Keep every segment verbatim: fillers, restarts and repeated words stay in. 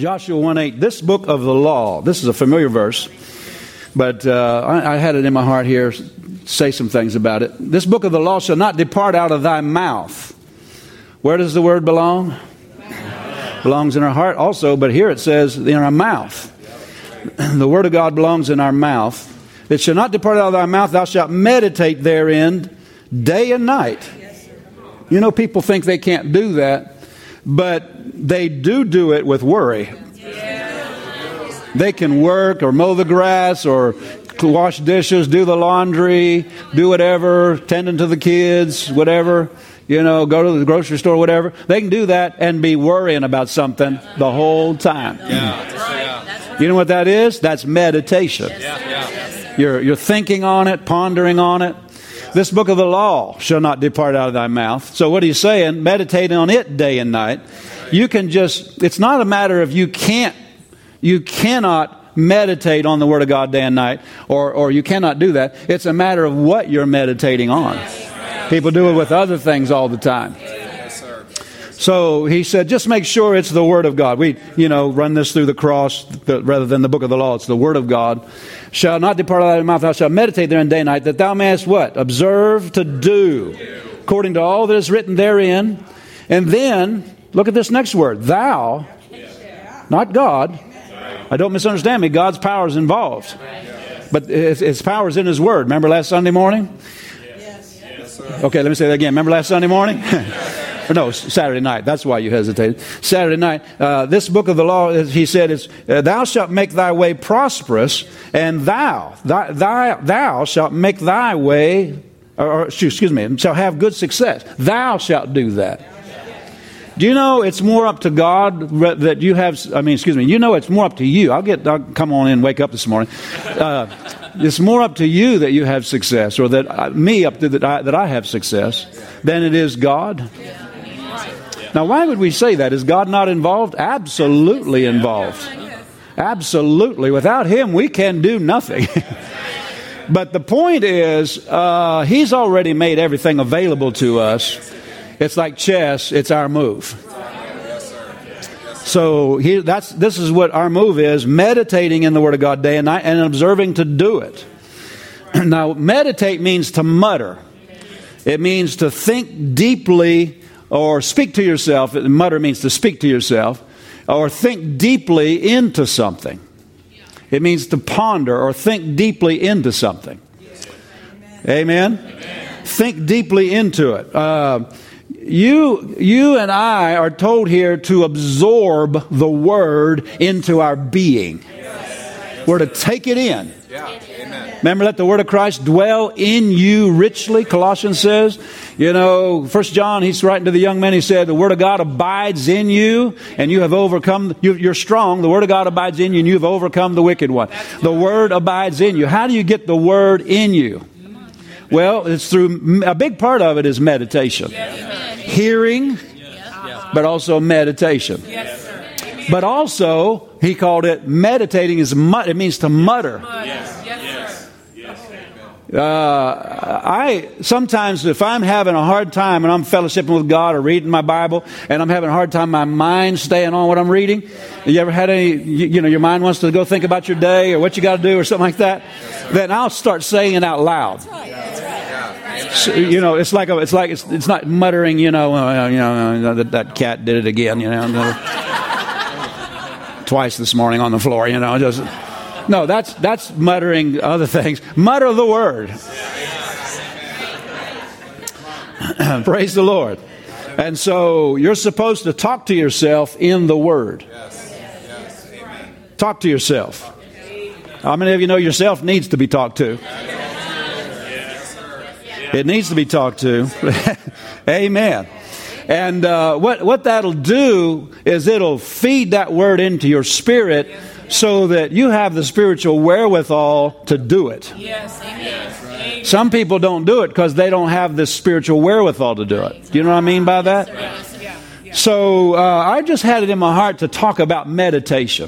Joshua one eight, this book of the law, this is a familiar verse, but uh, I, I had it in my heart here, say some things about it. This book of the law shall not depart out of thy mouth. Where does the word belong? Belongs in our heart also, but here it says in our mouth. The word of God belongs in our mouth. It shall not depart out of thy mouth, thou shalt meditate therein day and night. You know, people think they can't do that, but they do do it with worry. They can work or mow the grass or wash dishes, do the laundry, do whatever, tending to the kids, whatever, you know, go to the grocery store, whatever. They can do that and be worrying about something the whole time. Yeah. You know what that is? That's meditation. Yeah, yeah. You're, you're thinking on it, pondering on it. This book of the law shall not depart out of thy mouth. So what he's saying, meditate on it day and night. You can just, it's not a matter of you can't, you cannot meditate on the Word of God day and night, or, or you cannot do that. It's a matter of what you're meditating on. People do it with other things all the time. So he said, just make sure it's the Word of God. We, you know, run this through the cross the, rather than the book of the law. It's the Word of God. Shall not depart out of thy mouth. Thou shalt meditate therein day and night, that thou mayest what? Observe to do, according to all that is written therein. And then, look at this next word. Thou, not God. I don't misunderstand me. God's power is involved. But His power is in His Word. Remember last Sunday morning? Okay, let me say that again. Remember last Sunday morning? Or no, Saturday night. That's why you hesitated. Saturday night. Uh, this book of the law, he said, is uh, thou shalt make thy way prosperous, and thou, thy, thy, thou shalt make thy way, or, or excuse me, shall have good success. Thou shalt do that. Do you know it's more up to God that you have, I mean, excuse me, you know it's more up to you. I'll get, I'll come on in and wake up this morning. Uh, it's more up to you that you have success, or that uh, me up to that I, that I have success, than it is God. Now, why would we say that? Is God not involved? Absolutely involved. Absolutely. Without Him, we can do nothing. But the point is, uh, He's already made everything available to us. It's like chess. It's our move. So he, that's this is what our move is, meditating in the Word of God day and night and observing to do it. Now, meditate means to mutter. It means to think deeply or speak to yourself. Mutter means to speak to yourself or think deeply into something. It means to ponder or think deeply into something. Amen? Amen. Think deeply into it. Uh, You, you and I are told here to absorb the Word into our being. We're to take it in. Remember, let the Word of Christ dwell in you richly, Colossians says. You know, First John, he's writing to the young men, he said, the Word of God abides in you, and you have overcome, you're strong. The Word of God abides in you, and you've overcome the wicked one. The Word abides in you. How do you get the Word in you? Well, it's through, a big part of it is meditation. Hearing, but also meditation. But also, he called it meditating, is it means to mutter. Uh, I sometimes, if I'm having a hard time and I'm fellowshipping with God or reading my Bible, and I'm having a hard time, my mind staying on what I'm reading. You ever had any? You, you know, your mind wants to go think about your day or what you got to do or something like that. Then I'll start saying it out loud. So, you know, it's like a, it's like it's, it's not muttering. You know, uh, you know uh, that, that cat did it again. You know, twice this morning on the floor. You know, just. No, that's that's muttering other things. Mutter the Word. Praise the Lord. And so you're supposed to talk to yourself in the Word. Talk to yourself. How many of you know yourself needs to be talked to? It needs to be talked to. Amen. And uh, what, what that'll do is it'll feed that Word into your spirit, so that you have the spiritual wherewithal to do it. Yes, amen. Some people don't do it because they don't have the spiritual wherewithal to do it. Do you know what I mean by that? So uh, I just had it in my heart to talk about meditation.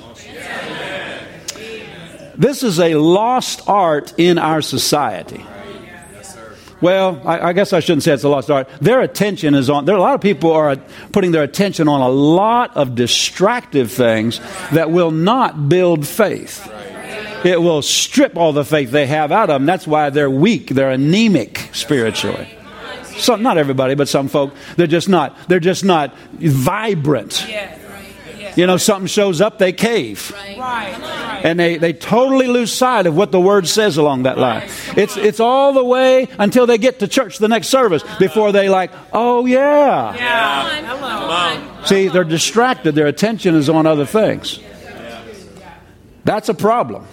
This is a lost art in our society. Well, I, I guess I shouldn't say it's a lost art. Their attention is on, there are a lot of people are putting their attention on a lot of distractive things that will not build faith. It will strip all the faith they have out of them. That's why they're weak. They're anemic spiritually. Some, not everybody, but some folk, they're just not, they're just not vibrant. You know, something shows up, they cave. And they, they totally lose sight of what the Word says along that line. It's it's all the way until they get to church the next service before they like, oh yeah. Yeah. See, they're distracted. Their attention is on other things. That's a problem.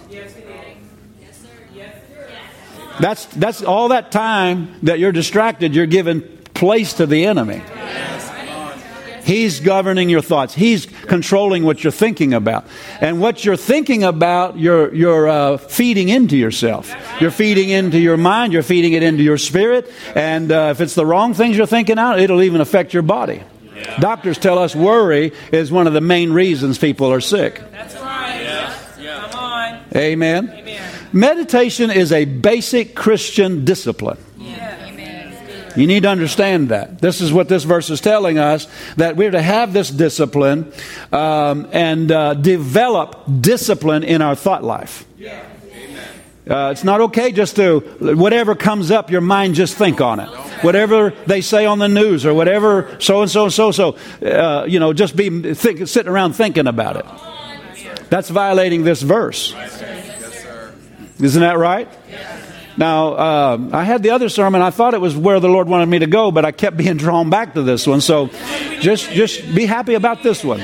That's that's all that time that you're distracted, you're giving place to the enemy. He's governing your thoughts. He's controlling what you're thinking about. And what you're thinking about, you're, you're uh, feeding into yourself. You're feeding into your mind. You're feeding it into your spirit. And uh, if it's the wrong things you're thinking out, it'll even affect your body. Yeah. Doctors tell us worry is one of the main reasons people are sick. That's right. Yeah. Yeah. Come on. Amen. Amen. Meditation is a basic Christian discipline. You need to understand that. This is what this verse is telling us, that we're to have this discipline um, and uh, develop discipline in our thought life. Uh, it's not okay just to, whatever comes up, your mind just think on it. Whatever they say on the news or whatever so-and-so, so-so, uh, you know, just be think, sitting around thinking about it. That's violating this verse. Isn't that right? Now, uh, I had the other sermon. I thought it was where the Lord wanted me to go, but I kept being drawn back to this one. So just just be happy about this one.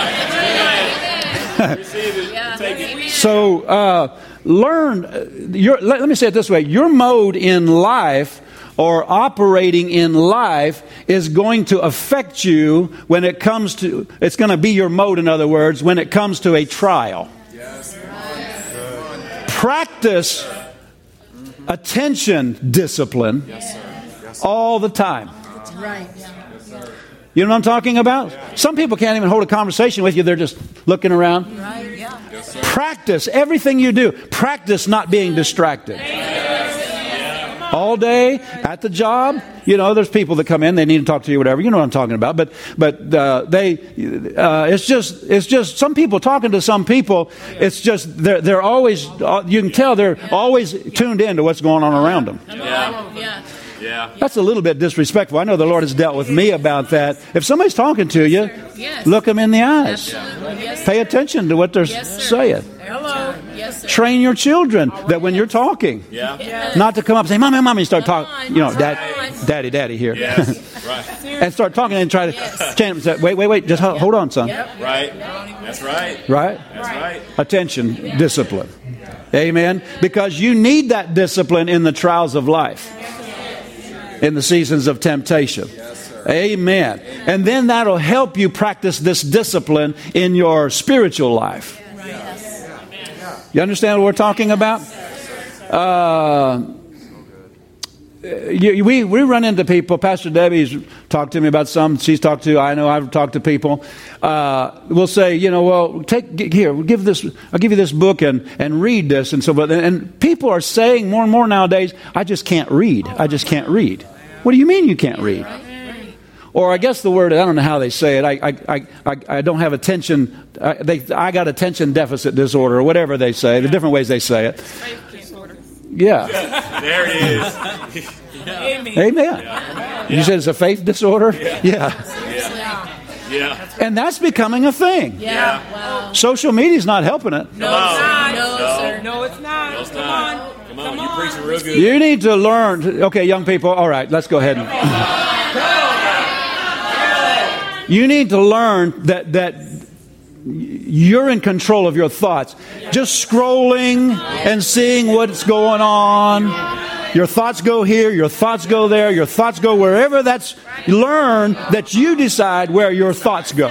So uh, learn, your, let, let me say it this way. Your mode in life or operating in life is going to affect you when it comes to, it's going to be your mode, in other words, when it comes to a trial. Practice attention discipline yes, sir. Yes, sir. All the time. Right. You know what I'm talking about? Some people can't even hold a conversation with you. They're just looking around. Right. Yeah. Yes, sir. Practice everything you do. Practice not being distracted. All day at the job, you know, there's people that come in, they need to talk to you, whatever. You know what I'm talking about. But but uh, they, uh, it's just it's just some people talking to some people. It's just they're they're always. You can tell they're always tuned in to what's going on around them. Yeah. Yeah. That's a little bit disrespectful. I know the Lord has dealt with me about that. If somebody's talking to you, yes. look them in the eyes. Absolutely. Yes, Pay attention to what they're yes, saying. Hello. Yes, sir. Train your children that when you're talking, Yeah. Yes. not to come up and say, "Mommy, mommy," start Come talking. on. You know, Come dad, on. daddy, daddy here, Yes. Right. and start talking and try to Yes. change. Say, wait, wait, wait. Just hold, hold on, son. Yep. Right. That's right. Right? That's right. Attention, discipline. Amen. Because you need that discipline in the trials of life, in the seasons of temptation. Amen. And then that'll help you practice this discipline in your spiritual life. You understand what we're talking about? Uh, you, we we run into people. Pastor Debbie's talked to me about some. She's talked to. I know I've talked to people. Uh, we'll say, you know, well, take here. We'll give this. I'll give you this book and and read this and so forth. And people are saying more and more nowadays, I just can't read. I just can't read. What do you mean you can't read? Or I guess the word, I don't know how they say it. I I I, I don't have attention. I, they, I got attention deficit disorder or whatever they say. The different ways they say it. Yeah. There it is. Amen. Amen. Yeah. You said it's a faith disorder? Yeah. Yeah. Yeah. And that's becoming a thing. Yeah. Wow. Social media's not helping it. No, No. it's not. No, No. sir. No, it's not. No, it's Come not. on. Come on. Come You on. preaching real good. You need to learn. Okay, young people. All right, let's go ahead. And, you need to learn that that you're in control of your thoughts. Just scrolling and seeing what's going on. Your thoughts go here, your thoughts go there, your thoughts go wherever that's... Learn that you decide where your thoughts go.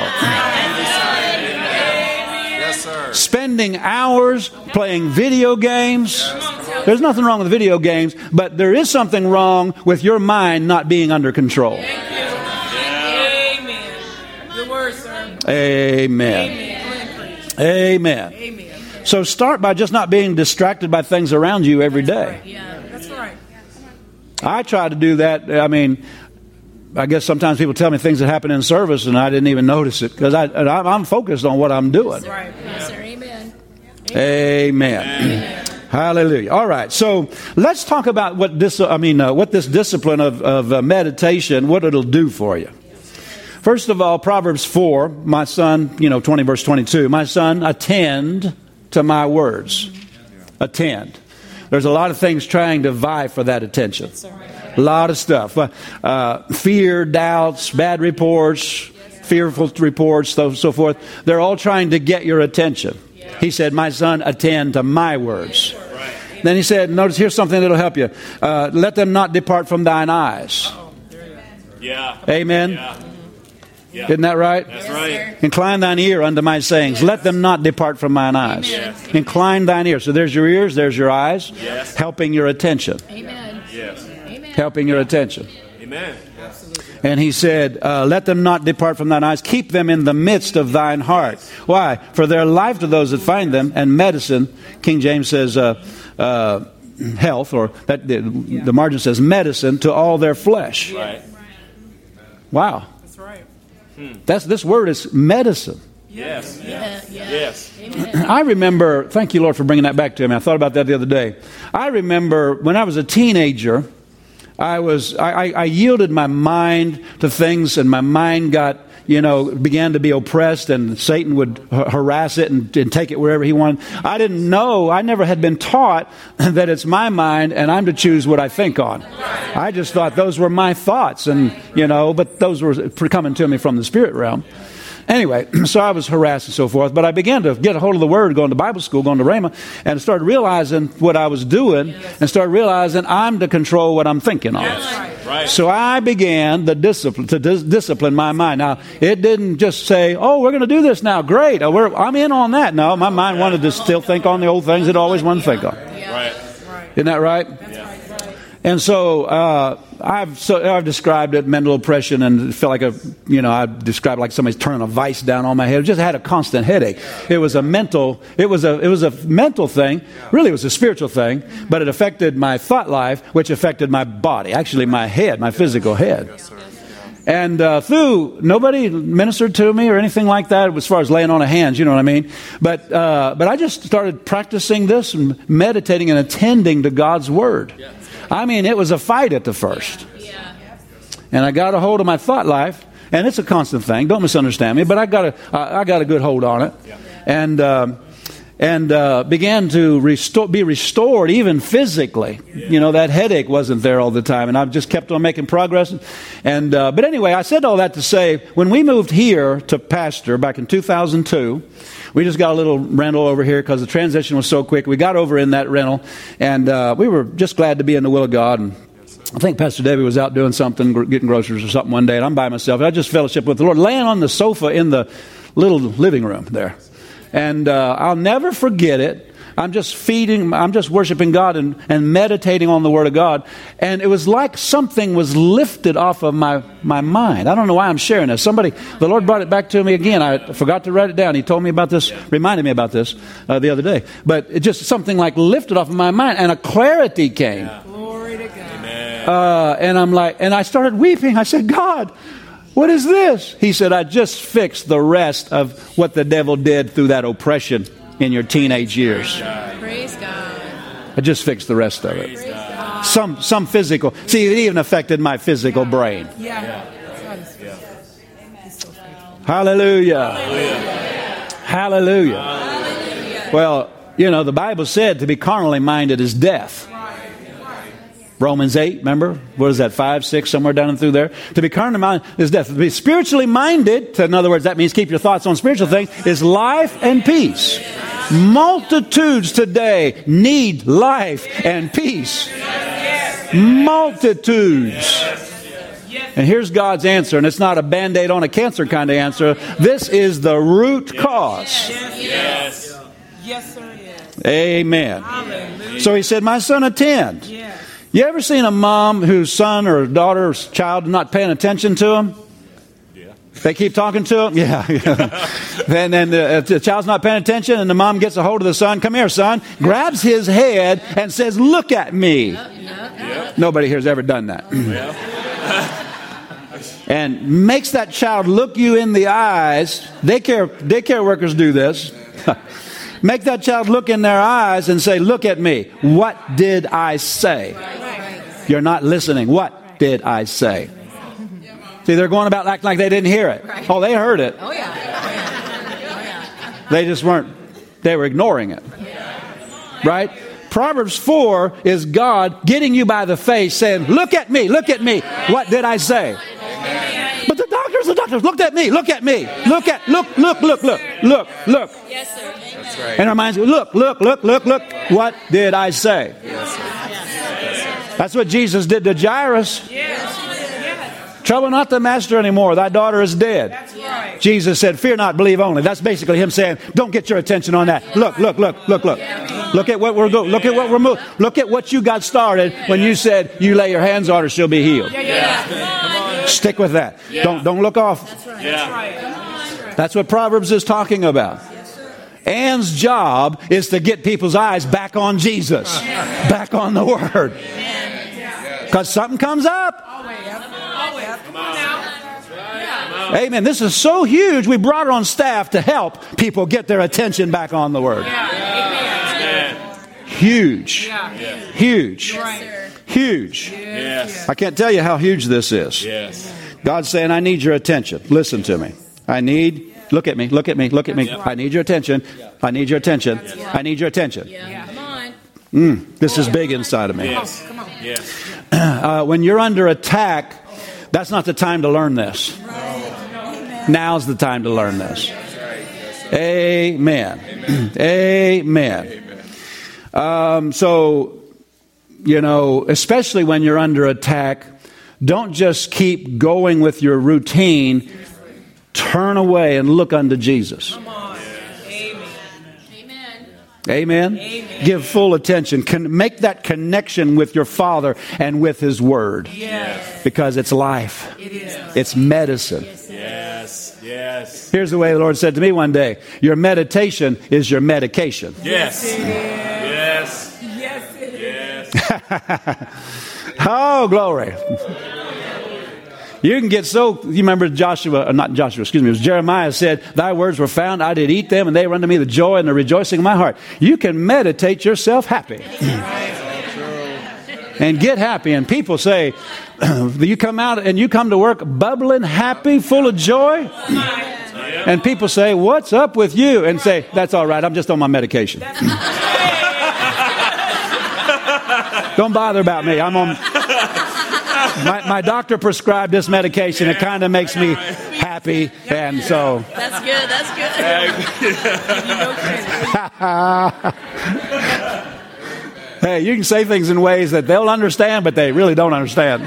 Yes, sir. Spending hours playing video games. There's nothing wrong with video games, but there is something wrong with your mind not being under control. Amen. Good word, sir. Amen. Amen. Amen. So start by just not being distracted by things around you every day. Yeah, that's right. I try to do that. I mean, I guess sometimes people tell me things that happen in service and I didn't even notice it because I, I'm focused on what I'm doing. Right. Yes, sir. Amen. Amen. Amen. Hallelujah. All right. So let's talk about what this, I mean, uh, what this discipline of, of uh, meditation, what it'll do for you. First of all, Proverbs four, my son, you know, twenty verse twenty-two, my son, attend to my words. Attend. There's a lot of things trying to vie for that attention. A lot of stuff. Uh, uh, fear, doubts, bad reports, fearful reports, so, so forth. They're all trying to get your attention. He said, my son, attend to my words. Then he said, notice here's something that'll help you. Uh, let them not depart from thine eyes. Yeah. Amen. Yeah. Yeah. Isn't that right? That's right. Incline thine ear unto my sayings. Let them not depart from mine eyes. Yes. Incline thine ear. So there's your ears, there's your eyes, Yes. helping your attention. Amen. Yes. Amen. Helping your attention. Amen. And he said, uh, let them not depart from thine eyes. Keep them in the midst of thine heart. Why? For their life to those that find them, and medicine. King James says uh, uh, health, or that the, the margin says medicine to all their flesh. Right. Wow. That's right. That's this word is medicine. Yes. Yeah, yeah. Yes. Amen. I remember, thank you, Lord, for bringing that back to me. I thought about that the other day. I remember when I was a teenager, I was I, I, I yielded my mind to things, and my mind got, you know, began to be oppressed, and Satan would h- harass it and, and take it wherever he wanted. I didn't know, I never had been taught that it's my mind and I'm to choose what I think on. I just thought those were my thoughts, and, you know, but those were coming to me from the spirit realm. Anyway, so I was harassed and so forth, but I began to get a hold of the Word, going to Bible school, going to Rhema, and started realizing what I was doing, and started realizing I'm to control what I'm thinking on. Yes. Right. So I began the discipline to dis- discipline my mind. Now, it didn't just say, "Oh, we're going to do this now. Great, oh, we're, I'm in on that." No, my mind wanted to still think on the old things it always wanted to think on. Right. Isn't that right? Yeah. And so uh, I've so I've described it mental oppression, and it felt like a you know I described it like somebody's turning a vice down on my head. I just had a constant headache. It was a mental it was a it was a mental thing. Really, it was a spiritual thing, but it affected my thought life, which affected my body, actually my head, my physical head. And uh, through nobody ministered to me or anything like that as far as laying on of hands, you know what I mean. But uh, but I just started practicing this and meditating and attending to God's Word. I mean, it was a fight at the first. Yeah. And I got a hold of my thought life, and it's a constant thing. Don't misunderstand me, but I got a, I got a good hold on it, and um, and uh, began to restore, be restored, even physically. You know, that headache wasn't there all the time, and I've just kept on making progress. And uh, but anyway, I said all that to say, when we moved here to pastor back in two thousand two. We just got a little rental over here because the transition was so quick. We got over in that rental, and uh, we were just glad to be in the will of God. And I think Pastor Debbie was out doing something, getting groceries or something one day, and I'm by myself. I just fellowship with the Lord, laying on the sofa in the little living room there. And uh, I'll never forget it. I'm just feeding, I'm just worshiping God and, and meditating on the Word of God. And it was like something was lifted off of my, my mind. I don't know why I'm sharing this. Somebody, the Lord brought it back to me again. I forgot to write it down. He told me about this, reminded me about this uh, the other day. But it just something like lifted off of my mind, and a clarity came. Glory to God. Uh, and I'm like, and I started weeping. I said, God, what is this? He said, I just fixed the rest of what the devil did through that oppression in your teenage years. Praise God. I just fixed the rest of it. Some some physical. See, it even affected my physical brain. Yeah. Hallelujah. Hallelujah. Hallelujah. Well, you know, the Bible said to be carnally minded is death. Romans eight, remember? What is that, five, six, somewhere down and through there? To be carnally minded is death. To be spiritually minded, in other words, that means keep your thoughts on spiritual things, is life and peace. Multitudes today need life and peace. Multitudes. And here's God's answer, and it's not a Band-Aid on a cancer kind of answer. This is the root cause. Yes. Yes, sir. Yes. Amen. Hallelujah. So he said, my son, attend. Yes. You ever seen a mom whose son or daughter or child is not paying attention to him? Yeah. They keep talking to him. Yeah. yeah. Then, then the, the child's not paying attention, and the mom gets a hold of the son. Come here, son. Grabs his head and says, "Look at me." Yep, yep, yep. Nobody here's ever done that. Yeah. And makes that child look you in the eyes. Daycare, daycare workers do this. Make that child look in their eyes and say, "Look at me. What did I say?" Right. You're not listening. What did I say? See, they're going about acting like they didn't hear it. Right. Oh, they heard it. Oh, yeah. Oh, yeah. Oh, yeah. They just weren't, they were ignoring it. Right? Proverbs four is God getting you by the face saying, "Look at me, look at me. What did I say?" But the doctors, the doctors, looked at me, look at me. Look at, look, look, look, look, look, look. Yes, sir. That's right. And our minds go, look, look, look, look, look. What did I say? That's what Jesus did to Jairus. Trouble not the master anymore. Thy daughter is dead. That's right. Jesus said, "Fear not, believe only." That's basically him saying, don't get your attention on that. Look, look, look, look, look. Look at what we're doing. Look at what we're moving. Look at what you got started when you said, "You lay your hands on her, she'll be healed." Yeah, yeah. Come on. Stick with that. Don't don't look off. Yeah. That's what Proverbs is talking about. Ann's job is to get people's eyes back on Jesus, back on the Word. Because something comes up. Come on now. Amen. This is so huge. We brought it on staff to help people get their attention back on the Word. Huge. Huge. Huge. Yes. I can't tell you how huge this is. Yes. God's saying, "I need your attention. Listen to me. I need, look at me, look at me, look at me. I need your attention. I need your attention. I need your attention." Yeah. Come on. Mm, this is big inside of me. Yes. Yes. Uh, when you're under attack, that's not the time to learn this. Now's the time to learn this. Amen. Amen. Um, so, you know, especially when you're under attack, don't just keep going with your routine. Turn away and look unto Jesus. Amen. Amen. Give full attention. Can make that connection with your Father and with His Word. Yes. Because it's life. It is. It's medicine. Yes. Yes. Here's the way the Lord said to me one day. Your meditation is your medication. Yes. Yes. Yes, it is. Yes. Oh, glory. You can get so, you remember Joshua, uh, not Joshua, excuse me, it was Jeremiah said, "Thy words were found, I did eat them, and they were unto me the joy and the rejoicing of my heart." You can meditate yourself happy. And get happy. And people say, you come out and you come to work bubbling, happy, full of joy. And people say, "What's up with you?" And say, "That's all right, I'm just on my medication." Don't bother about me. I'm on... My, my doctor prescribed this medication. It kind of makes me happy, and so. That's good. That's good. Hey, you can say things in ways that they'll understand, but they really don't understand.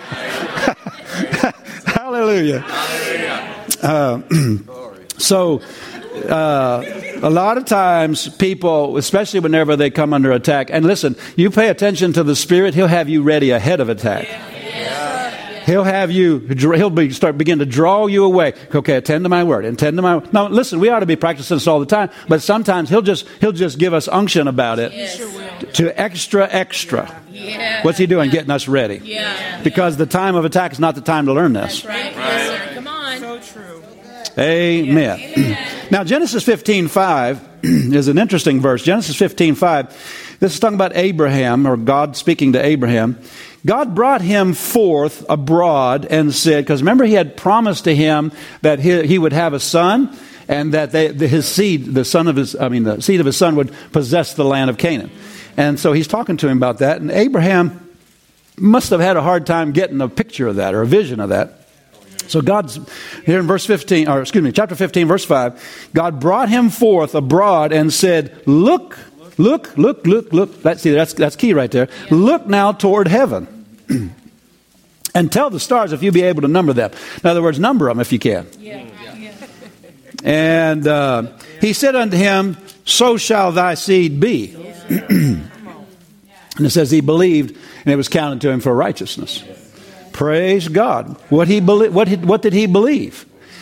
Hallelujah. Uh, so, uh, a lot of times people, especially whenever they come under attack, and listen, you pay attention to the Spirit, He'll have you ready ahead of attack. He'll have you, he'll be, start begin to draw you away. Okay, attend to my word, attend to my word. Now, listen, we ought to be practicing this all the time, but sometimes he'll just, he'll just give us unction about it. Yes. To extra, extra. Yeah. What's he doing? Getting us ready. Yeah. Because the time of attack is not the time to learn this. That's right. Yes, sir. Come on. So true. Amen. Amen. Now, Genesis fifteen five is an interesting verse. Genesis fifteen five. This is talking about Abraham, or God speaking to Abraham. God brought him forth abroad and said, because remember he had promised to him that he, he would have a son, and that they, the, his seed, the son of his, I mean, the seed of his son would possess the land of Canaan. And so he's talking to him about that. And Abraham must have had a hard time getting a picture of that or a vision of that. So God's here in verse fifteen, or excuse me, chapter fifteen, verse five. God brought him forth abroad and said, "Look, look, look, look, look." That's see, that's that's key right there. Yeah. Look now toward heaven, and tell the stars if you be able to number them. In other words, number them if you can. Yeah. Yeah. And uh, he said unto him, "So shall thy seed be." Yeah. And it says he believed, and it was counted to him for righteousness. Praise God. What he belie- what he, what did he believe?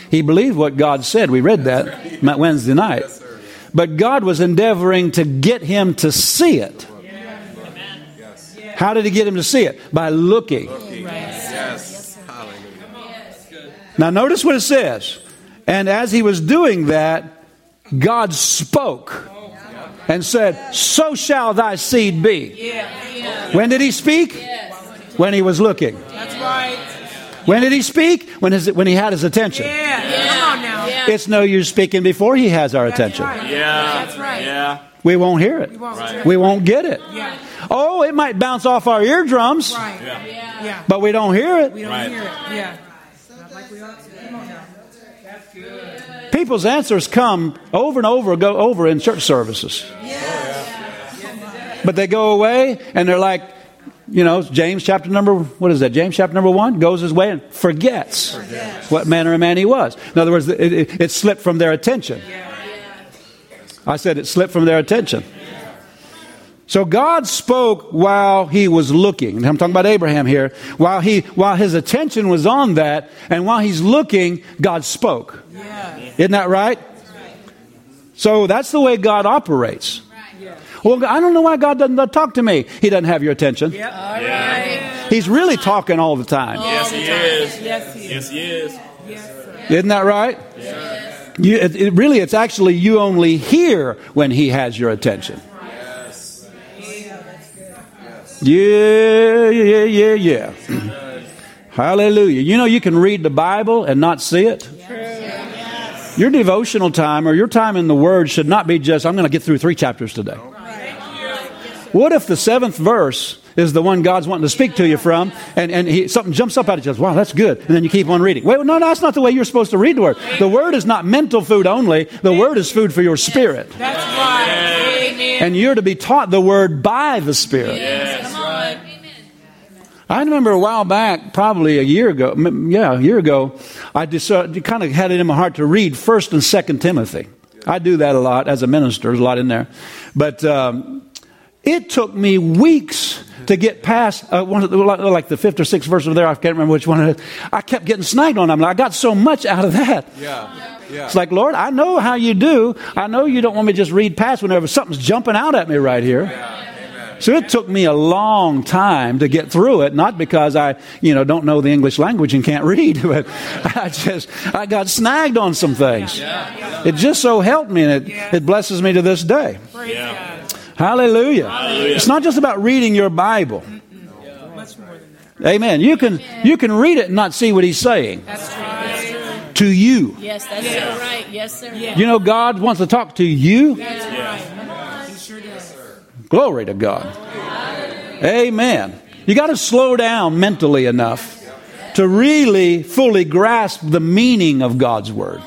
He believed what God said. We read that Wednesday night. But God was endeavoring to get him to see it. How did he get him to see it? By looking. Yes. Now notice what it says. And as he was doing that, God spoke and said, so shall thy seed be. When did he speak? When he was looking. That's right. When did he speak? When, his, when he had his attention. Yeah. Come on now. Yeah. It's no use speaking before he has our attention. That's right. Yeah. That's right. Yeah. We won't hear it. We won't. Right. We won't get it. Yeah. Oh, it might bounce off our eardrums, Right. Yeah. Yeah. Yeah. but we don't hear it. We don't Right. hear it. Yeah. Not like we ought to. Come on now. That's good. People's answers come over and over, go over in church services. But they go away and they're like, you know, James chapter number, what is that? James chapter number one goes his way and forgets, forgets. what manner of man he was. In other words, it, it, it slipped from their attention. I said it slipped from their attention. So God spoke while he was looking. I'm talking about Abraham here. While he, while his attention was on that, and while he's looking, God spoke. Yeah. Isn't that right? So that's the way God operates. Well, I don't know why God doesn't talk to me. He doesn't have your attention. Yep. All right. He's really talking all the time. Yes, he is. Yes, he is. Yes, he is. Yes, sir. Isn't that right? You, it, it really, it's actually you only hear when he has your attention. Yeah, yeah, yeah, yeah. Hallelujah. You know, you can read the Bible and not see it. Your devotional time or your time in the Word should not be just, I'm going to get through three chapters today. What if the seventh verse is the one God's wanting to speak to you from, and, and he, something jumps up at you and says, wow, that's good. And then you keep on reading. Wait, no, no, that's not the way you're supposed to read the Word. The Word is not mental food only. The Word is food for your spirit. That's right. Amen. And you're to be taught the Word by the Spirit. Yes. Come on. I remember a while back, probably a year ago, m- yeah, a year ago, I decided, kind of had it in my heart to read First and Second Timothy. I do that a lot as a minister. There's a lot in there. But um, it took me weeks to get past, uh, one of the, like the fifth or sixth verse over there. I can't remember which one it is. I kept getting snagged on them. I got so much out of that. Yeah. Yeah. It's like, Lord, I know how you do. I know you don't want me to just read past whenever something's jumping out at me right here. Yeah. So it took me a long time to get through it, not because I, you know, don't know the English language and can't read, but I just, I got snagged on some things. It just so helped me, and it, it blesses me to this day. Yeah. Hallelujah. Hallelujah. It's not just about reading your Bible. Much more than that. Amen. You can, you can read it and not see what he's saying That's right. to you. Yes, that's so right. Yes, sir. Yeah. You know, God wants to talk to you. That's right. He sure does. Glory to God. Amen. You got to slow down mentally enough to really fully grasp the meaning of God's Word.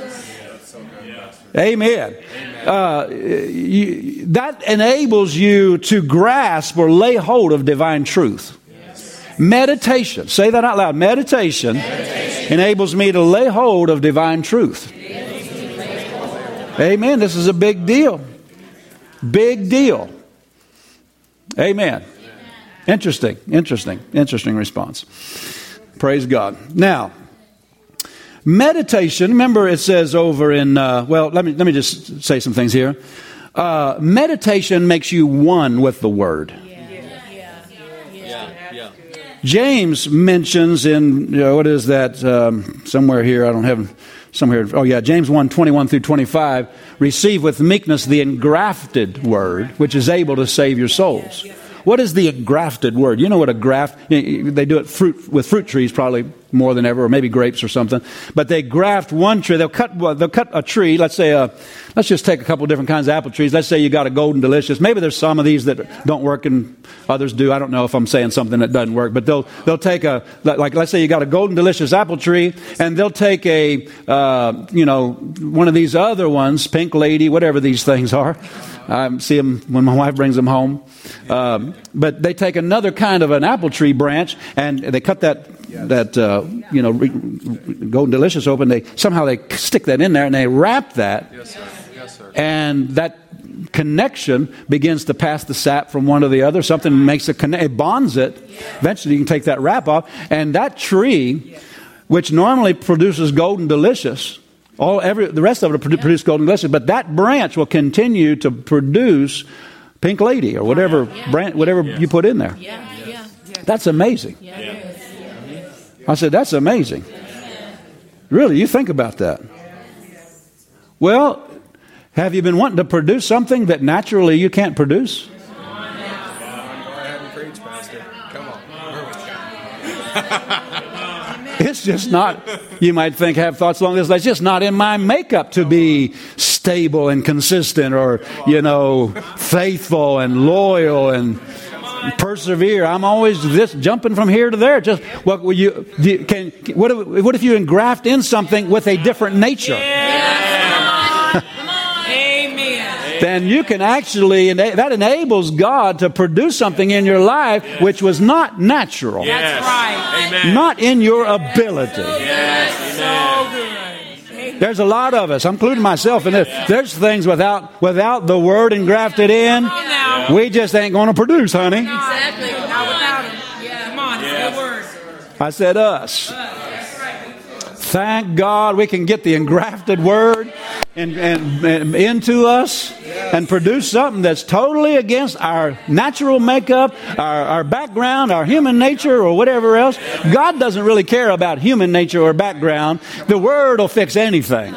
Amen. Uh, you, that enables you to grasp or lay hold of divine truth. Meditation. Say that out loud. Meditation, Meditation enables me to lay hold of divine truth. Amen. This is a big deal. Big deal. Amen. Interesting, interesting, interesting response. Praise God. Now, meditation, remember it says over in, uh, well, let me let me just say some things here. Uh, meditation makes you one with the Word. Yeah. Yeah. James mentions in, you know, what is that, um, somewhere here, I don't have, somewhere, oh yeah, James one, twenty-one through twenty-five, receive with meekness the engrafted Word, which is able to save your souls. What is the engrafted Word? You know what a graft, they do it fruit with fruit trees probably more than ever, or maybe grapes or something. But they graft one tree. They'll cut they'll cut a tree. Let's say, a, let's just take a couple different kinds of apple trees. Let's say you got a Golden Delicious. Maybe there's some of these that don't work and others do. I don't know if I'm saying something that doesn't work. But they'll they'll take a, like let's say you got a Golden Delicious apple tree, and they'll take a, uh, you know, one of these other ones, Pink Lady, whatever these things are. I see them when my wife brings them home. Um, but they take another kind of an apple tree branch, and they cut that that uh, you know re- Golden Delicious open. They somehow they stick that in there, and they wrap that, Yes, sir. Yes, sir. and that connection begins to pass the sap from one to the other. Something makes a connect, it bonds it. Eventually, you can take that wrap off, and that tree which normally produces golden delicious. All every the rest of it will produ- produce golden delicious, but that branch will continue to produce Pink Lady or whatever Yeah. branch, whatever Yes. you put in there. Yeah, yeah, That's amazing. yeah. it is. I said, that's amazing. Really, you think about that. Well, have you been wanting to produce something that naturally you can't produce? Go ahead and preach, Pastor. Come on. It's just not, you might think, have thoughts along this line. It's just not in my makeup to be stable and consistent or, you know, faithful and loyal and persevere. I'm always this jumping from here to there. Just what will you do you- can what if, what if you engraft in something with a different nature? Amen. Then you can actually, that enables God to produce something in your life which was not natural, That's right. Amen. not in your ability. So good. There's a lot of us, I'm including myself in this. There's things without without the Word engrafted in, now. we just ain't going to produce, honey. Exactly. Not without him. Yeah. Come on, it's a good word. I said us. Thank God we can get the engrafted Word and, and, and into us and produce something that's totally against our natural makeup, our, our background, our human nature, or whatever else. God doesn't really care about human nature or background. The Word will fix anything.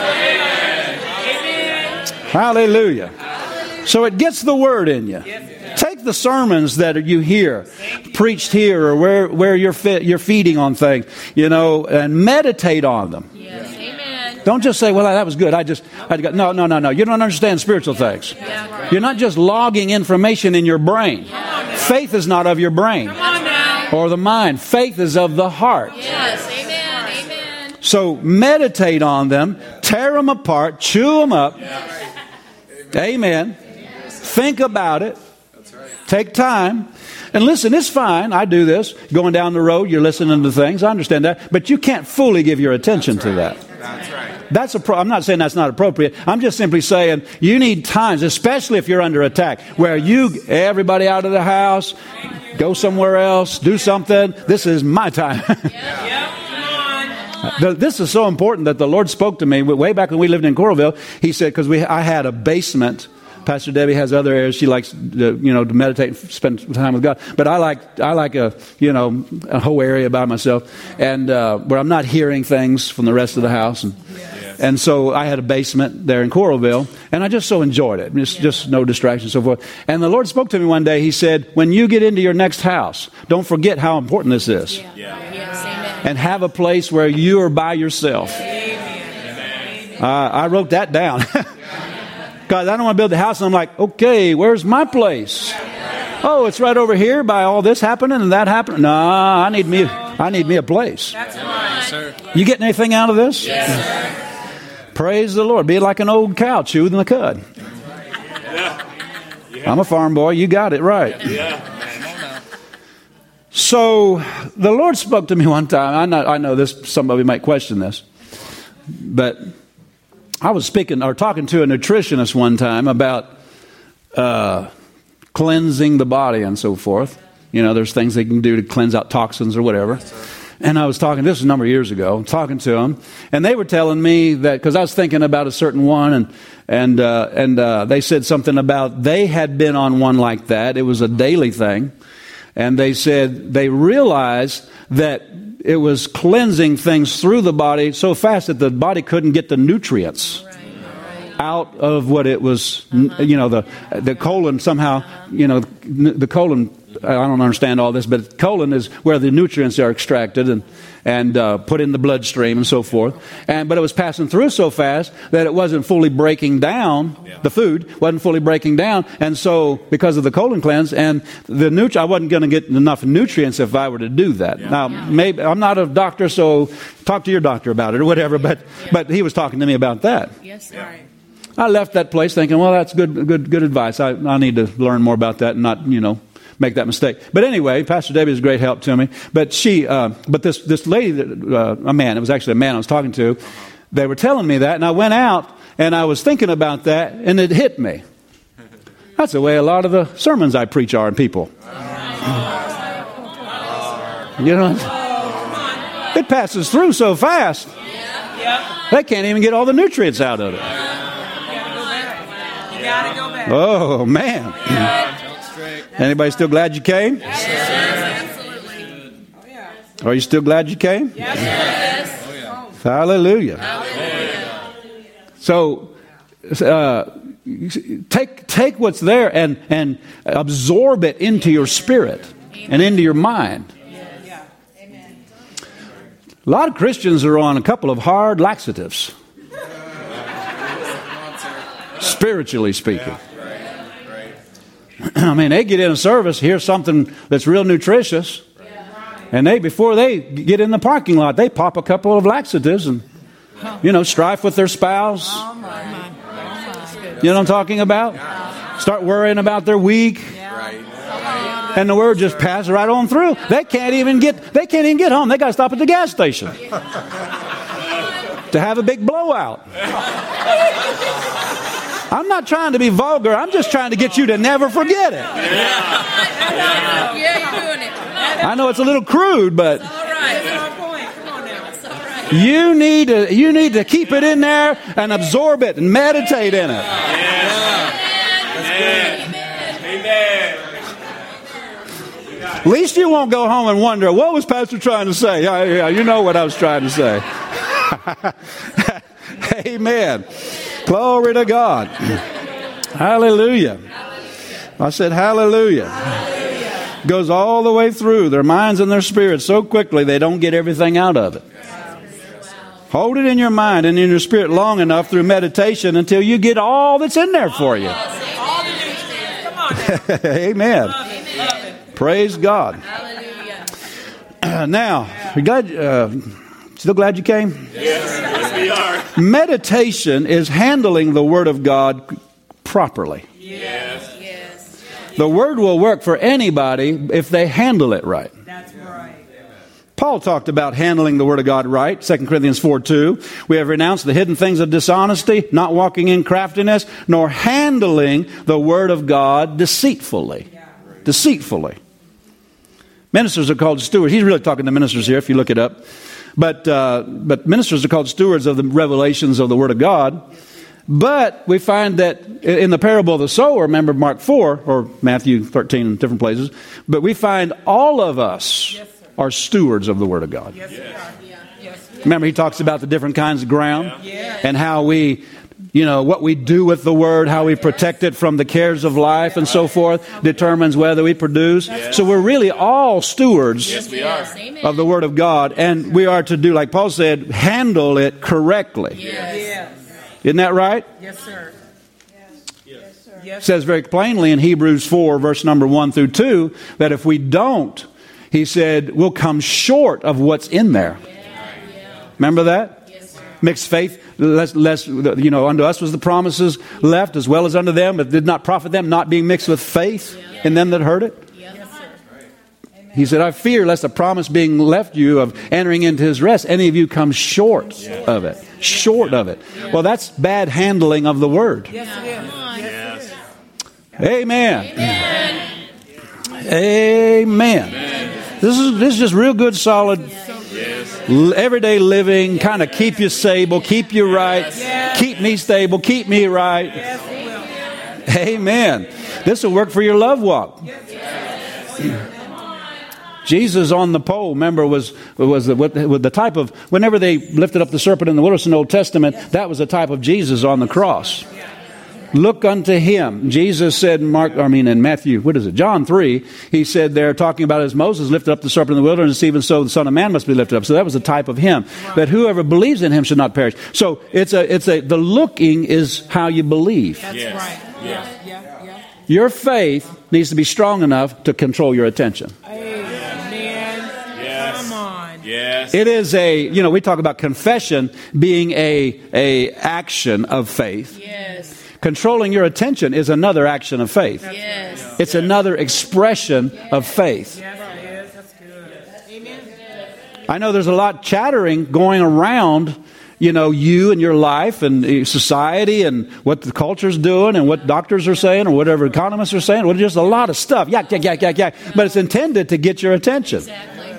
Hallelujah. So it gets the Word in you. Take the sermons that you hear, preached here, or where, where you're, fit, you're feeding on things, you know, and meditate on them. Yes. Amen. Don't just say, well, that was good. I just, I got, no, no, no, no. You don't understand spiritual things. You're not just logging information in your brain. Faith is not of your brain Come on now. or the mind. Faith is of the heart. Yes. Amen. Amen. So meditate on them, tear them apart, chew them up. Amen. Think about it. Take time. And listen, it's fine. I do this. Going down the road, you're listening to things. I understand that. But you can't fully give your attention to that. That's right. That's a pro- I'm not saying that's not appropriate. I'm just simply saying you need times, especially if you're under attack, where you, everybody out of the house, go somewhere else, do something. This is my time. Yep. Come on. The- this is so important that the Lord spoke to me way back when we lived in Coralville. He said, because we I had a basement. Pastor Debbie has other areas she likes, to, you know, to meditate, and spend time with God. But I like, I like a, you know, a whole area by myself, and uh, where I'm not hearing things from the rest of the house. And, and so I had a basement there in Coralville, and I just so enjoyed it. Just, just no distractions, and so forth. And the Lord spoke to me one day. He said, "When you get into your next house, don't forget how important this is, Yeah. Yes. Amen. and have a place where you are by yourself." Uh, I wrote that down. Because I don't want to build the house, and I'm like, okay, where's my place? Oh, it's right over here by all this happening and that happening. Nah, I need me, I need me a place. That's right. Sir. You getting anything out of this? Yes, Praise the Lord. Be like an old cow chewing the cud. I'm a farm boy. You got it right. So the Lord spoke to me one time. I know, I know this. Somebody might question this, but I was speaking or talking to a nutritionist one time about uh, cleansing the body and so forth. You know, there's things they can do to cleanse out toxins or whatever. And I was talking, this was a number of years ago, talking to them, and they were telling me that, because I was thinking about a certain one, and and uh, and uh, they said something about they had been on one like that. It was a daily thing, and they said they realized that it was cleansing things through the body so fast that the body couldn't get the nutrients out of what it was, you know, the the colon somehow, you know, the colon, I don't understand all this, but colon is where the nutrients are extracted and and uh, put in the bloodstream and so forth. And but it was passing through so fast that it wasn't fully breaking down. Yeah. The food wasn't fully breaking down, and so because of the colon cleanse and the nutri- I wasn't going to get enough nutrients if I were to do that. Yeah. Now, maybe I'm not a doctor, so talk to your doctor about it or whatever. But yeah. but he was talking to me about that. Yes, Right. I left that place thinking, well, that's good, good, good advice. I, I need to learn more about that and not, you know, make that mistake. But anyway, Pastor Debbie is a great help to me. But she, uh, but this this lady, that, uh, a man, it was actually a man I was talking to. They were telling me that, and I went out and I was thinking about that, and it hit me. That's the way a lot of the sermons I preach are in people. You know. It passes through so fast, they can't even get all the nutrients out of it. Gotta go back. Oh, man. Anybody still glad you came? Are you still glad you came? Yes. Hallelujah. So, uh, take take what's there and, and absorb it into your spirit and into your mind. A lot of Christians are on a couple of hard laxatives, spiritually speaking. I mean, they get in a service, hear something that's real nutritious, and they, before they get in the parking lot, they pop a couple of laxatives and, you know, strife with their spouse. You know what I'm talking about? Start worrying about their week. And the word just passes right on through. They can't even get they can't even get home. They got to stop at the gas station to have a big blowout. I'm not trying to be vulgar. I'm just trying to get you to never forget it. Yeah, you're doing it. I know it's a little crude, but All right. you need to you need to keep it in there and absorb it and meditate in it. At least you won't go home and wonder, what was Pastor trying to say? Yeah, yeah, you know what I was trying to say. Amen. Glory to God. Hallelujah. I said hallelujah. Goes all the way through their minds and their spirits so quickly they don't get everything out of it. Hold it in your mind and in your spirit long enough through meditation until you get all that's in there for you. Amen. Praise God. Hallelujah. Now, you glad, uh, still glad you came? Yes, yes we are. Meditation is handling the Word of God properly. Yes. Yes. The Word will work for anybody if they handle it right. That's right. Paul talked about handling the Word of God right. Second Corinthians four two. We have renounced the hidden things of dishonesty, not walking in craftiness, nor handling the Word of God deceitfully. Deceitfully. Ministers are called stewards. He's really talking to ministers here if you look it up. But uh, but ministers are called stewards of the revelations of the Word of God. But we find that in the parable of the sower, remember Mark four, or Matthew thirteen in different places, but we find all of us Yes, are stewards of the Word of God. Yes, we are. Yes, we are. Remember he talks about the different kinds of ground Yeah. and how we, you know, what we do with the Word, how we protect it from the cares of life and so forth, determines whether we produce. So we're really all stewards Yes, we are. Amen. of the Word of God, and we are to do, like Paul said, handle it correctly. Yes. Isn't that right? Yes, sir. It says very plainly in Hebrews four, verse number one through two, that if we don't, he said, we'll come short of what's in there. Remember that? Mixed faith, less, less, you know, unto us was the promises left as well as unto them, but did not profit them, not being mixed with faith in them that heard it. He said, I fear lest the promise being left you of entering into his rest, any of you come short of it. Short of it. Well, that's bad handling of the Word. Yes, it is. Yes. Amen. Amen. This is this is just real good, solid, l- everyday living, kind of keep you stable, keep you right, keep me stable, keep me right. Amen. This will work for your love walk. Jesus on the pole, remember, was was the, with the type of, whenever they lifted up the serpent in the wilderness in the Old Testament, that was the type of Jesus on the cross. Look unto him. Jesus said in Mark, I mean in Matthew, what is it? John three, he said there, talking about as Moses lifted up the serpent in the wilderness, even so the Son of Man must be lifted up. So that was a type of him. That whoever believes in him should not perish. So it's a, it's a, the looking is how you believe. That's Yes. right. Yes. Yeah, yeah. Your faith needs to be strong enough to control your attention. Amen. Yes. Come on. Yes. It is a, you know, we talk about confession being a, a action of faith. Yes. Controlling your attention is another action of faith. Yes. It's another expression of faith. Yes, it is. That's good. Amen. I know there's a lot chattering going around, you know, you and your life and society and what the culture's doing and what doctors are saying or whatever economists are saying. Well, just a lot of stuff. Yak, yak, yak, yak, yak. But it's intended to get your attention. Exactly. Come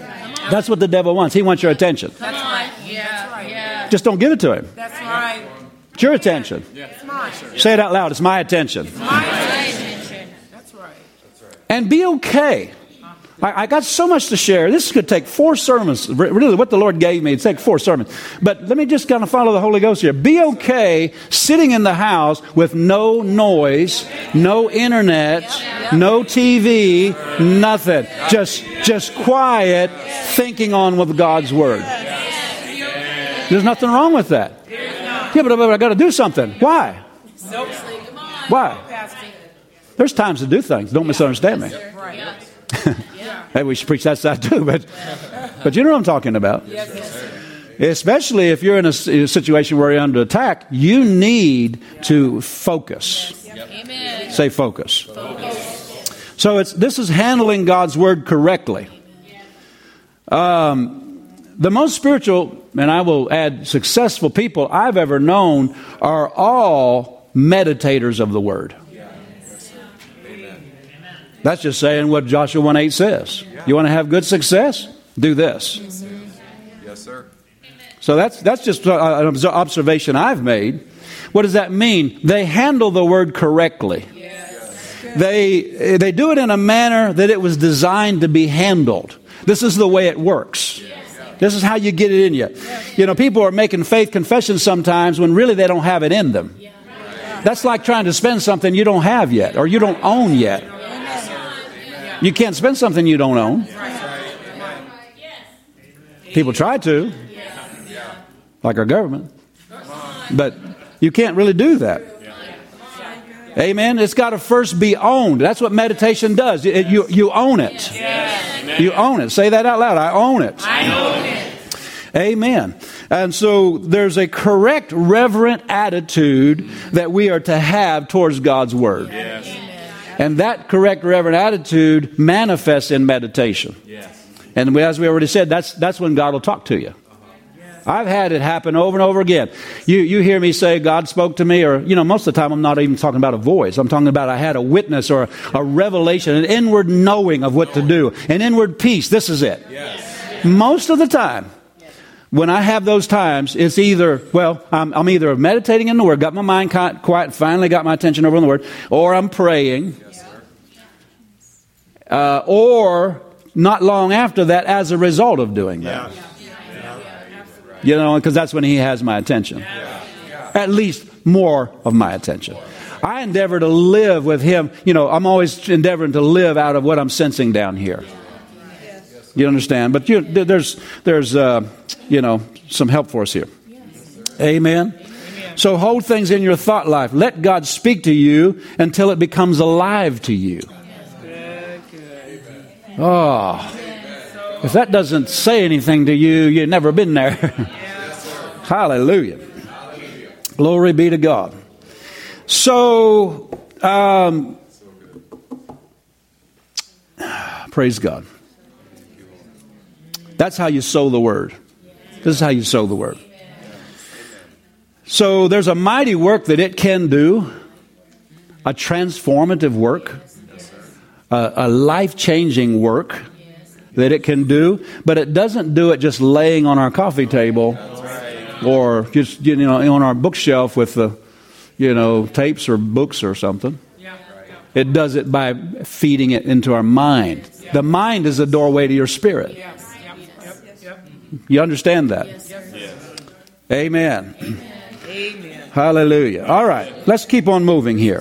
That's what the devil wants. He wants your attention. Come on. Yeah. Yeah. Just don't give it to him. That's right. It's your attention. It's mine. Say it out loud. It's my attention. My attention. That's right. And be okay. I, I got so much to share. This could take four sermons. Really, what the Lord gave me, it'd take four sermons. But let me just kind of follow the Holy Ghost here. Be okay sitting in the house with no noise, no internet, no T V, nothing. Just, just quiet, thinking on with God's Word. There's nothing wrong with that. Yeah, but, but I got to do something. Why? Nope. Why? There's times to do things. Don't misunderstand me. Right. Hey, we should preach that side too, but but you know what I'm talking about. Especially if you're in a, in a situation where you're under attack, you need to focus. Amen. Say focus. Focus. So it's this is handling God's Word correctly. Um, the most spiritual, and I will add successful people I've ever known are all meditators of the Word. That's just saying what Joshua one eight says. You want to have good success? Do this. Yes, sir. So that's that's just an observation I've made. What does that mean? They handle the Word correctly. They they do it in a manner that it was designed to be handled. This is the way it works. This is how you get it in you. You know, people are making faith confessions sometimes when really they don't have it in them. That's like trying to spend something you don't have yet or you don't own yet. You can't spend something you don't own. People try to, like our government, but you can't really do that. Amen. It's got to first be owned. That's what meditation does. It, you you own it. You own it. Say that out loud. I own it. I own it. Amen. And so there's a correct, reverent attitude that we are to have towards God's Word. Yes. And that correct, reverent attitude manifests in meditation. Yes. And we, as we already said, that's that's when God will talk to you. I've had it happen over and over again. You you hear me say God spoke to me, or, you know, most of the time I'm not even talking about a voice. I'm talking about I had a witness or a revelation, an inward knowing of what to do, an inward peace. This is it. Yes. Most of the time, when I have those times, it's either, well, I'm, I'm either meditating in the Word, got my mind quiet, finally got my attention over on the Word, or I'm praying, uh, or not long after that as a result of doing that. Yeah. You know, because that's when He has my attention. At least more of my attention. I endeavor to live with Him. You know, I'm always endeavoring to live out of what I'm sensing down here. You understand? But you, there's, there's uh, you know, some help for us here. Amen? So hold things in your thought life. Let God speak to you until it becomes alive to you. Oh, if that doesn't say anything to you, you've never been there. Hallelujah. Glory be to God. So, um, praise God. That's how you sow the Word. This is how you sow the Word. So there's a mighty work that it can do, a transformative work, a, a life-changing work that it can do, but it doesn't do it just laying on our coffee table or just, you know, on our bookshelf with the, you know, tapes or books or something. It does it by feeding it into our mind. The mind is the doorway to your spirit. You understand that? Amen. Amen. Hallelujah. All right, let's keep on moving here.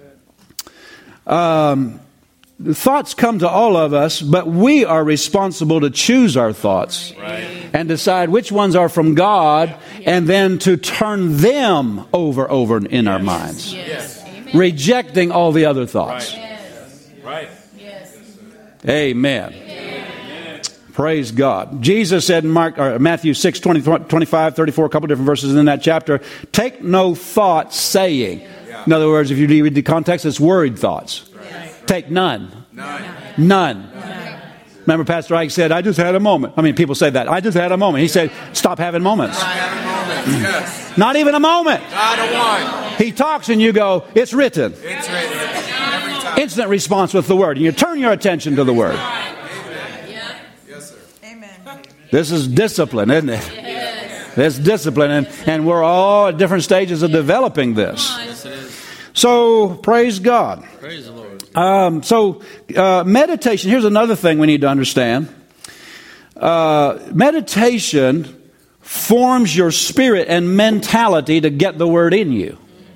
Um, thoughts come to all of us, but we are responsible to choose our thoughts Right. and decide which ones are from God, and then to turn them over over in our minds, Yes. rejecting all the other thoughts. Right. Amen. Praise God. Jesus said in Mark, or Matthew six, twenty, twenty-five, thirty-four, a couple different verses in that chapter, take no thought saying. In other words, if you read the context, it's worried thoughts. Take none. None. None. Remember Pastor Ike said, I just had a moment. I mean, people say that. I just had a moment. He said, stop having moments. I had a moment. Yes. Not even a moment. Not a one. He talks and you go, it's written. It's written. Every time. Instant response with the Word. And you turn your attention to the Word. Yes, sir. Amen. This is discipline, isn't it? Yes. It's discipline, and, and we're all at different stages of developing this. Yes, it is. So, praise God. Praise the Lord. Um, so, uh, meditation, here's another thing we need to understand. Uh, meditation forms your spirit and mentality to get the word in you.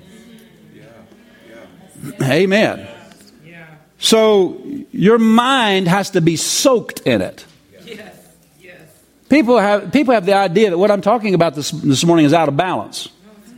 Amen. So your mind has to be soaked in it. Yes, yes. People have people have the idea that what I'm talking about this this morning is out of balance.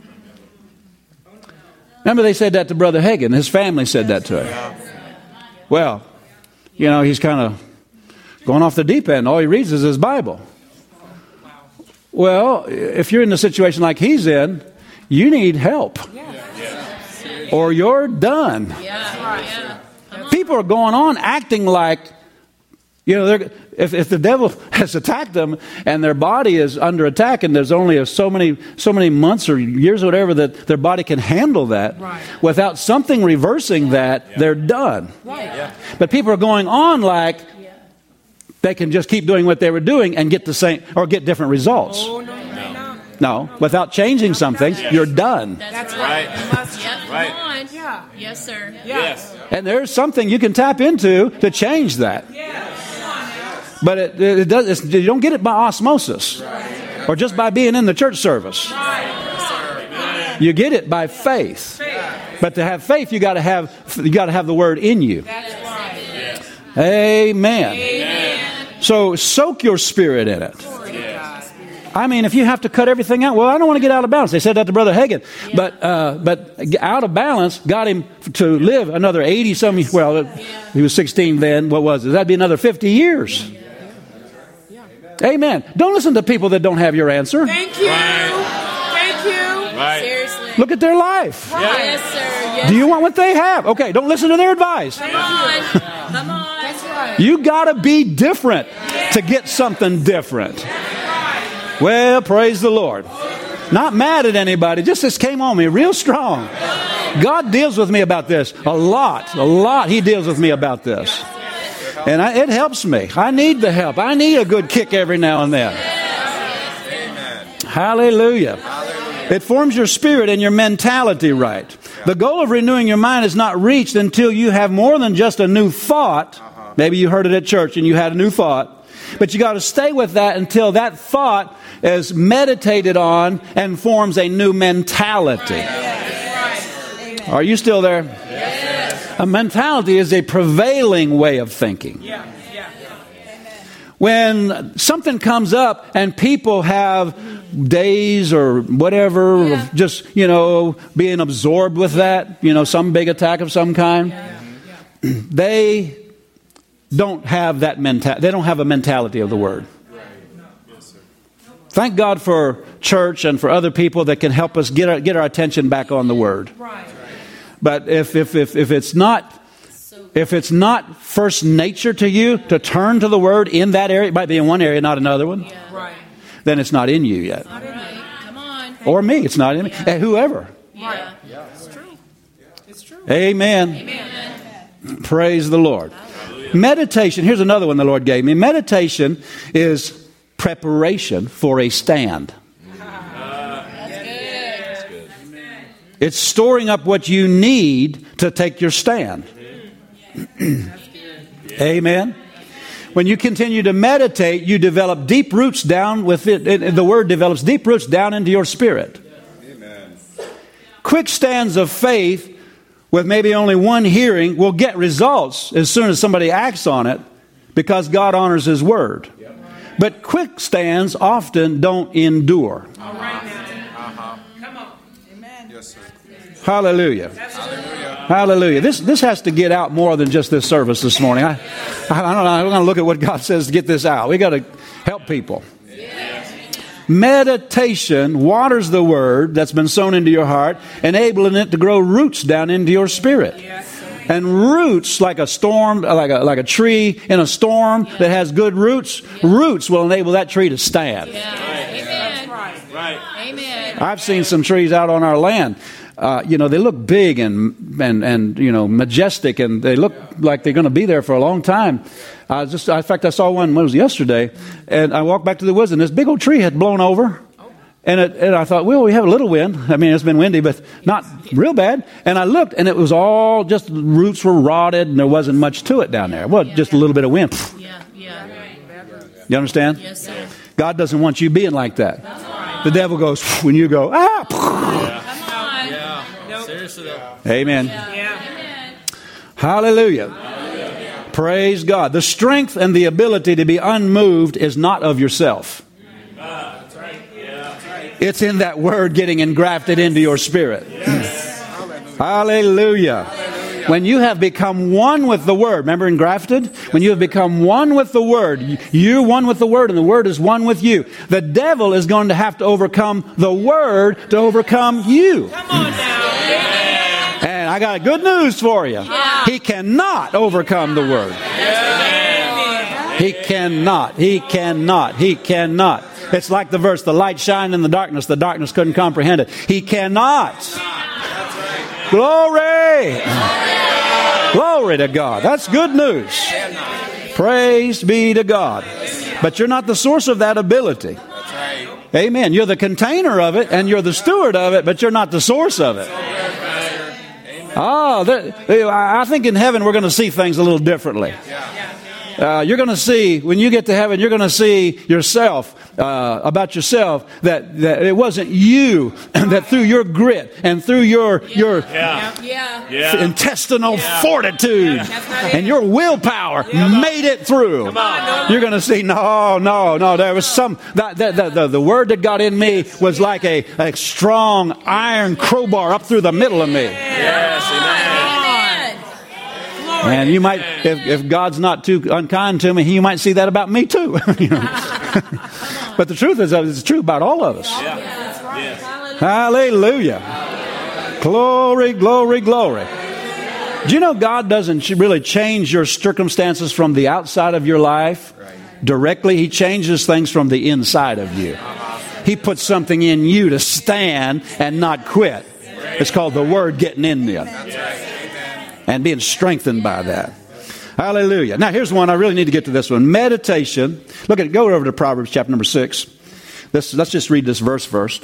Remember, they said that to Brother Hagin. His family said that to him. Well, you know, he's kind of going off the deep end. All he reads is his Bible. Well, if you're in a situation like he's in, you need help. Or you're done. Yeah. People are going on acting like, you know, they're, if, if the devil has attacked them and their body is under attack, and there's only a, so many so many months or years or whatever that their body can handle that, Right. without something reversing that, yeah. they're done. Right. Yeah. But people are going on like they can just keep doing what they were doing and get the same or get different results. Oh, no, you may not. No, without changing something, you're done. That's, That's right. right. You must. Yep, come Right. on. Yeah. Yes, sir. Yeah. Yes. And there's something you can tap into to change that. But it, it does. It's, you don't get it by osmosis, or just by being in the church service. You get it by faith. But to have faith, you got to have you got to have the word in you. That's right. Amen. Amen. So soak your spirit in it. I mean, if you have to cut everything out, well, I don't want to get out of balance. They said that to Brother Hagin. Yeah. But uh, but out of balance got him to live another eighty some. Well, yeah. He was sixteen then. What was it? That'd be another fifty years. Yeah. Yeah. Amen. Don't listen to people that don't have your answer. Thank you. Right. Thank you. Right. Seriously. Look at their life. Right. Yes, sir. Yes. Do you want what they have? Okay, don't listen to their advice. Come on. Come on. That's right. You got to be different to get something different. Well, praise the Lord. Not mad at anybody. Just this came on me real strong. God deals with me about this a lot. A lot. He deals with me about this. And I, it helps me. I need the help. I need a good kick every now and then. Hallelujah. It forms your spirit and your mentality right. The goal of renewing your mind is not reached until you have more than just a new thought. Maybe you heard it at church and you had a new thought. But you got to stay with that until that thought is meditated on and forms a new mentality. Are you still there? A mentality is a prevailing way of thinking. When something comes up and people have days or whatever, Yeah. of just, you know, being absorbed with that, you know, some big attack of some kind, they don't have that mentality. They don't have a mentality of the word. Thank God for church and for other people that can help us get our, get our attention back on the word. But if if if if it's not if it's not first nature to you to turn to the word in that area, it might be in one area, not another one, Right. then it's not in you yet. Right. Come on. Or me, it's not in me. Eh, whoever. Yeah. It's true. It's true. Amen. Amen. Praise the Lord. Meditation, here's another one the Lord gave me. Meditation is preparation for a stand. That's good. It's storing up what you need to take your stand. Amen. When you continue to meditate, you develop deep roots down with it. it the word develops deep roots down into your spirit. Amen. Quick stands of faith with maybe only one hearing will get results as soon as somebody acts on it because God honors His word. But quick stands often don't endure. All right now. Come on. Amen. Yes, sir. Hallelujah. Hallelujah. This this has to get out more than just this service this morning. I, I don't know. I'm going to look at what God says to get this out. We got to help people. Meditation waters the word that's been sown into your heart, enabling it to grow roots down into your spirit. And roots, like a storm, like a like a tree in a storm that has good roots, roots will enable that tree to stand. Yeah. Amen. Right. Amen. I've seen some trees out on our land. uh, you know, they look big and, and, and, you know, majestic, and they look like they're going to be there for a long time. I just, in fact, I saw one, one was yesterday, and I walked back to the woods, and this big old tree had blown over. And, it, and I thought, well, we have a little wind. I mean, it's been windy, but not real bad. And I looked, and it was all just, roots were rotted, and there wasn't much to it down there. Well, just a little bit of wind. Yeah, yeah. You understand? Yes, sir. God doesn't want you being like that. Right. The devil goes, when you go, ah. Come on. Yeah. Nope. Seriously though. Amen. Yeah. Amen. Hallelujah. Hallelujah. Praise God. The strength and the ability to be unmoved is not of yourself. It's in that word getting engrafted into your spirit. Yes. Hallelujah. Hallelujah. When you have become one with the word, remember engrafted? Yes. When you have become one with the word, you're one with the word and the word is one with you. The devil is going to have to overcome the word to overcome you. Come on now. And I got good news for you. Yeah. He cannot overcome the word. Amen. He cannot. He cannot. He cannot. It's like the verse, the light shined in the darkness. The darkness couldn't comprehend it. He cannot. Glory. Glory to God. That's good news. Praise be to God. But you're not the source of that ability. Amen. You're the container of it and you're the steward of it, but you're not the source of it. Oh, I think in heaven we're going to see things a little differently. Uh, you're going to see, when you get to heaven, you're going to see yourself, uh, about yourself, that, that it wasn't you that through your grit and through your, Yeah. your Yeah. Yeah. Yeah. intestinal Yeah. fortitude Yeah. and your willpower made it through. Come on. You're going to see, no, no, no, there was some, that, that, that, the, the word that got in me was like a, a strong iron crowbar up through the middle of me. Yes. Amen. And you might, if, if God's not too unkind to me, you might see that about me too. You know? But the truth is, it's true about all of us. Yeah. That's right. Yes. Hallelujah. Glory, glory, glory. Do you know God doesn't really change your circumstances from the outside of your life directly? He changes things from the inside of you. He puts something in you to stand and not quit. It's called the word getting in you. And being strengthened by that. Hallelujah. Now here's one. I really need to get to this one. Meditation. Look at, go over to Proverbs chapter number six. This, let's just read this verse first.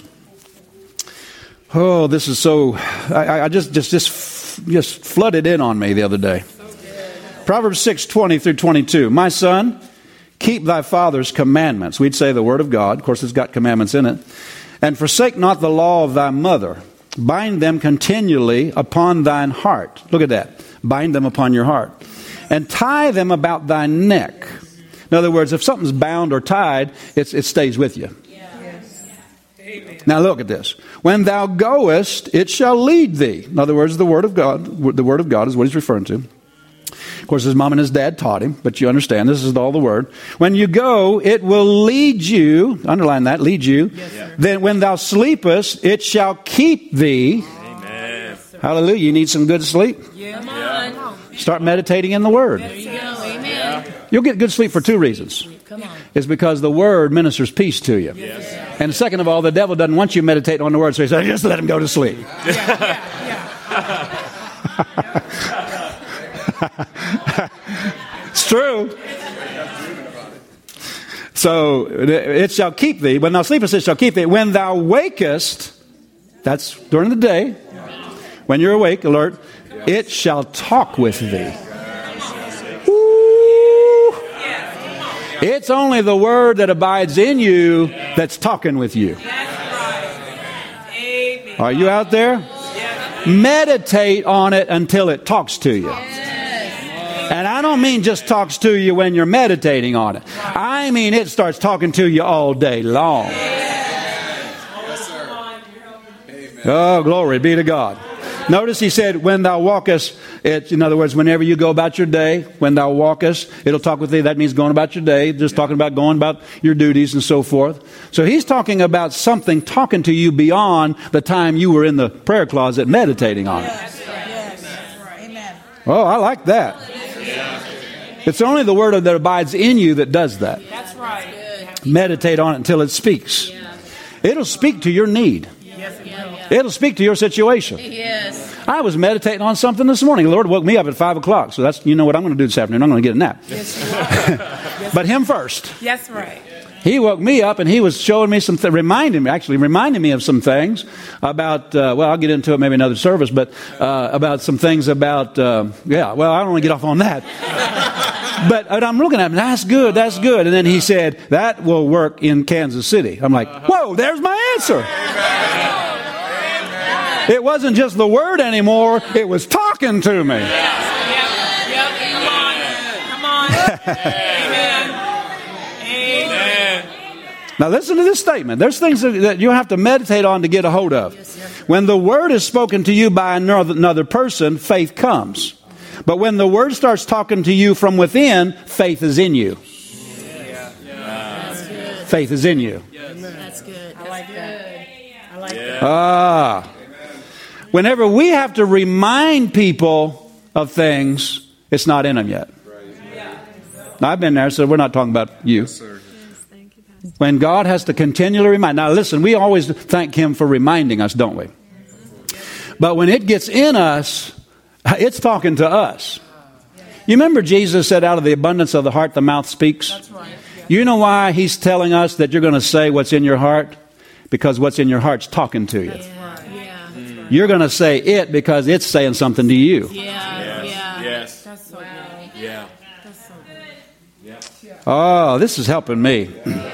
Oh, this is so, I, I just, just, just, just flooded in on me the other day. Proverbs six, twenty through twenty-two. My son, keep thy father's commandments. We'd say the word of God. Of course, it's got commandments in it. And forsake not the law of thy mother. Bind them continually upon thine heart. Look at that. Bind them upon your heart. And tie them about thy neck. In other words, if something's bound or tied, it's, it stays with you. Yes. Amen. Now look at this. When thou goest, it shall lead thee. In other words, the word of God, the word of God is what he's referring to. Of course, his mom and his dad taught him, but you understand, this is all the word. When you go, it will lead you, underline that, lead you. Yes, then when thou sleepest, it shall keep thee. Amen. Hallelujah. You need some good sleep? Yeah. Come on. Start meditating in the word. There you go. Amen. You'll get good sleep for two reasons. Come on. It's because the word ministers peace to you. Yes. And second of all, the devil doesn't want you to meditate on the word, so he says, just let him go to sleep. It's true. So it shall keep thee. When thou sleepest, it shall keep thee. When thou wakest, that's during the day, when you're awake, alert, it shall talk with thee. Ooh. It's only the word that abides in you that's talking with you. Are you out there? Meditate on it until it talks to you. And I don't mean just talks to you when you're meditating on it. I mean it starts talking to you all day long. Oh, glory be to God. Notice he said, when thou walkest, it, in other words, whenever you go about your day, when thou walkest, it'll talk with thee. That means going about your day, just talking about going about your duties and so forth. So he's talking about something talking to you beyond the time you were in the prayer closet meditating on it. Oh, I like that. It's only the word that abides in you that does that. That's right. Meditate on it until it speaks. It'll speak to your need. Yes, it will. It'll speak to your situation. Yes. I was meditating on something this morning. The Lord woke me up at five o'clock. So that's, you know what I'm going to do this afternoon. I'm going to get a nap. Yes, you are. Yes, But him first. yes, right. He woke me up and he was showing me some, th- reminding me, actually reminding me of some things about, uh, well, I'll get into it maybe another service, but uh, about some things about, uh, yeah, well, I don't want to get off on that. but, but I'm looking at him, that's good, that's good. And then he said, that will work in Kansas City. I'm like, whoa, there's my answer. It wasn't just the word anymore, it was talking to me. Yep, yep, come on. Come on. Amen. Amen. Now listen to this statement. There's things that, that you have to meditate on to get a hold of. When the word is spoken to you by another, another person, faith comes. But when the word starts talking to you from within, faith is in you. That's good. Faith is in you. That's good. I like that. I like that. Ah. Whenever we have to remind people of things, it's not in them yet. Now, I've been there, so we're not talking about you. When God has to continually remind. Now listen, we always thank Him for reminding us, don't we? But when it gets in us, it's talking to us. You remember Jesus said, out of the abundance of the heart, the mouth speaks? That's right. You know why He's telling us that you're going to say what's in your heart? Because what's in your heart's talking to you. Yeah. Yeah. You're going to say it because it's saying something to you. Yeah. Yeah. Yes. That's so good. Yeah. That's so good. Oh, this is helping me.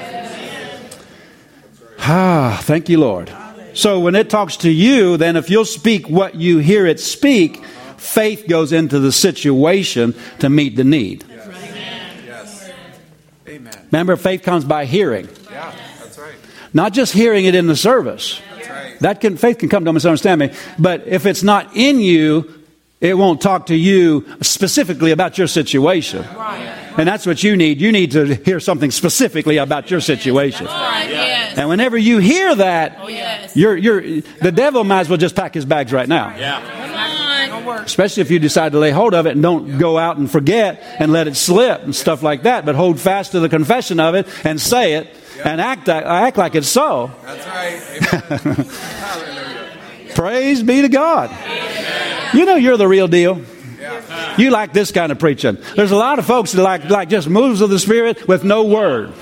Ah, thank you, Lord. So when it talks to you, then if you'll speak what you hear it speak, faith goes into the situation to meet the need. Yes. Amen. Remember, faith comes by hearing. Yeah, that's right. Not just hearing it in the service. That's right. That can faith can come, don't misunderstand me. But if it's not in you, it won't talk to you specifically about your situation. And that's what you need. You need to hear something specifically about your situation. Come on. Yes. And whenever you hear that, Oh, yes. you're, you're, the devil might as well just pack his bags right now. Yeah. Come on. Especially if you decide to lay hold of it and don't go out and forget and let it slip and stuff like that. But hold fast to the confession of it and say it and act, act like it's so. That's right. Amen. Hallelujah. Praise be to God. You know you're the real deal. You like this kind of preaching. There's a lot of folks that like, like just moves of the Spirit with no word.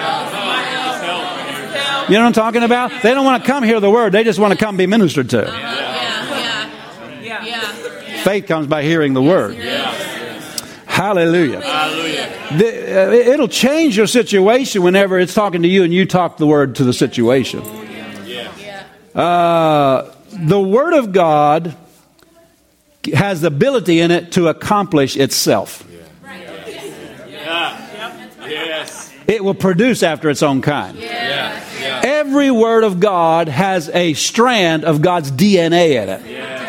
You know what I'm talking about? They don't want to come hear the word. They just want to come be ministered to. Yeah. Yeah. Yeah. Yeah. Faith comes by hearing the word. Hallelujah. Hallelujah. The, uh, it'll change your situation whenever it's talking to you and you talk the word to the situation. Uh, the Word of God has the ability in it to accomplish itself. Yes. It will produce after its own kind. Yeah. Yeah. Every Word of God has a strand of God's D N A in it.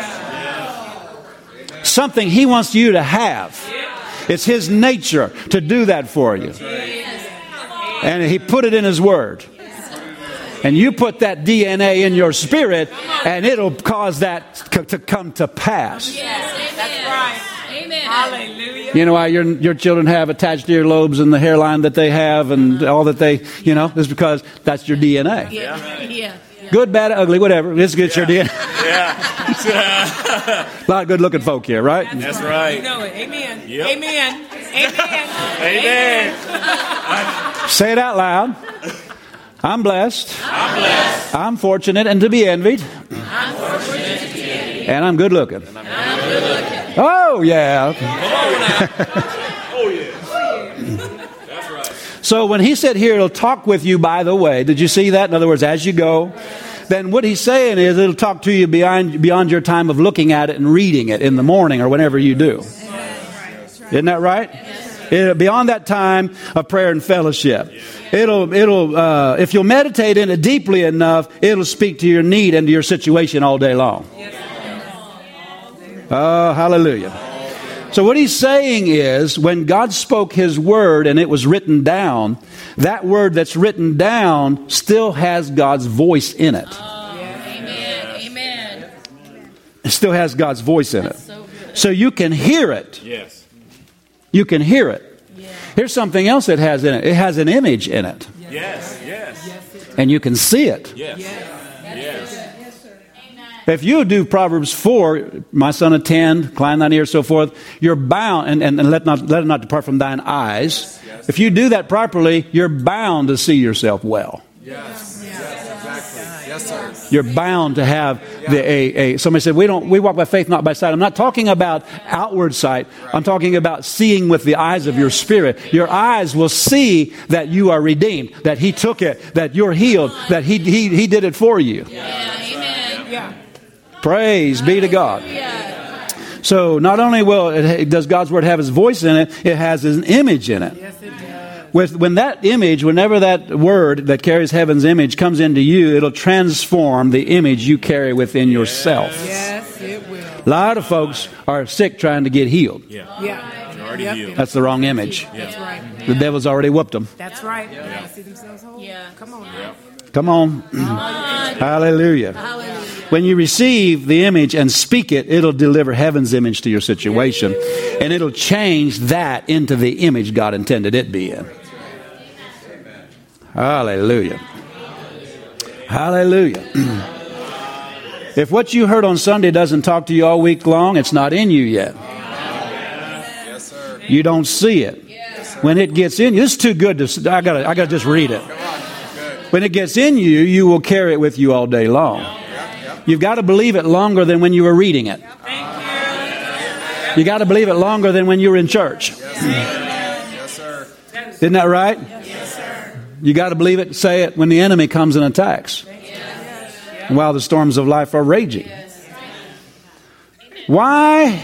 Something He wants you to have. It's His nature to do that for you. And He put it in His Word. And you put that D N A in your spirit, and it'll cause that c- to come to pass. Yes. That's right. Amen. Hallelujah. You know why your your children have attached earlobes and the hairline that they have and all that they, you know, is because that's your D N A. Yeah. Yeah. Good, bad, ugly, whatever. It's good, your D N A. Yeah. A lot of good looking folk here, right? That's You right. know it. Amen. Yep. Amen. Amen. Amen. Say it out loud. I'm blessed. I'm blessed. I'm fortunate and to be envied. I'm fortunate to be envied. And I'm good looking. I'm good looking. Oh, yeah. Oh, yeah. That's right. So when He said here, it'll talk with you by the way. Did you see that? In other words, as you go. Then what He's saying is it'll talk to you beyond, beyond your time of looking at it and reading it in the morning or whenever you do. Isn't that right? It, beyond that time of prayer and fellowship. It'll, it'll, uh, if you'll meditate in it deeply enough, it'll speak to your need and to your situation all day long. Oh, hallelujah. So what He's saying is, when God spoke His word and it was written down, that word that's written down still has God's voice in it. Amen. Amen. It still has God's voice in it. So good. So you can hear it. Yes. You can hear it. Yeah. Here's something else it has in it. It has an image in it. Yes. Yes. And you can see it. Yes. Yes. If you do Proverbs four, my son, attend, incline thine ear, so forth, you're bound, and, and, and let not let it not depart from thine eyes. Yes. If you do that properly, you're bound to see yourself well. Yes. Yes, exactly. Yes, sir. You're bound to have the a, a somebody said we don't we walk by faith, not by sight. I'm not talking about outward sight. I'm talking about seeing with the eyes of your spirit. Your eyes will see that you are redeemed, that He took it, that you're healed, that He He He did it for you. Yeah, amen. Yeah. Praise be to God. So not only will it, does God's Word have His voice in it, it has His image in it. Yes, it does. With, when that image, whenever that word that carries heaven's image comes into you, it'll transform the image you carry within yourself. Yes, it will. A lot of folks are sick trying to get healed. Yeah. Yeah. You're already Yep. healed. That's the wrong image. That's right. The devil's already whooped them. That's right. They gotta see themselves whole. Yeah. Come on now. Come on. Hallelujah. Hallelujah. When you receive the image and speak it, it'll deliver heaven's image to your situation. And it'll change that into the image God intended it be in. Hallelujah. Hallelujah. If what you heard on Sunday doesn't talk to you all week long, it's not in you yet. Yes, sir. You don't see it. When it gets in you, it's too good to, I gotta, I gotta just read it. When it gets in you, you will carry it with you all day long. You've got to believe it longer than when you were reading it. You got to believe it longer than when you were in church. Yes, sir. Isn't that right? You got to believe it, say it when the enemy comes and attacks. While the storms of life are raging. Why?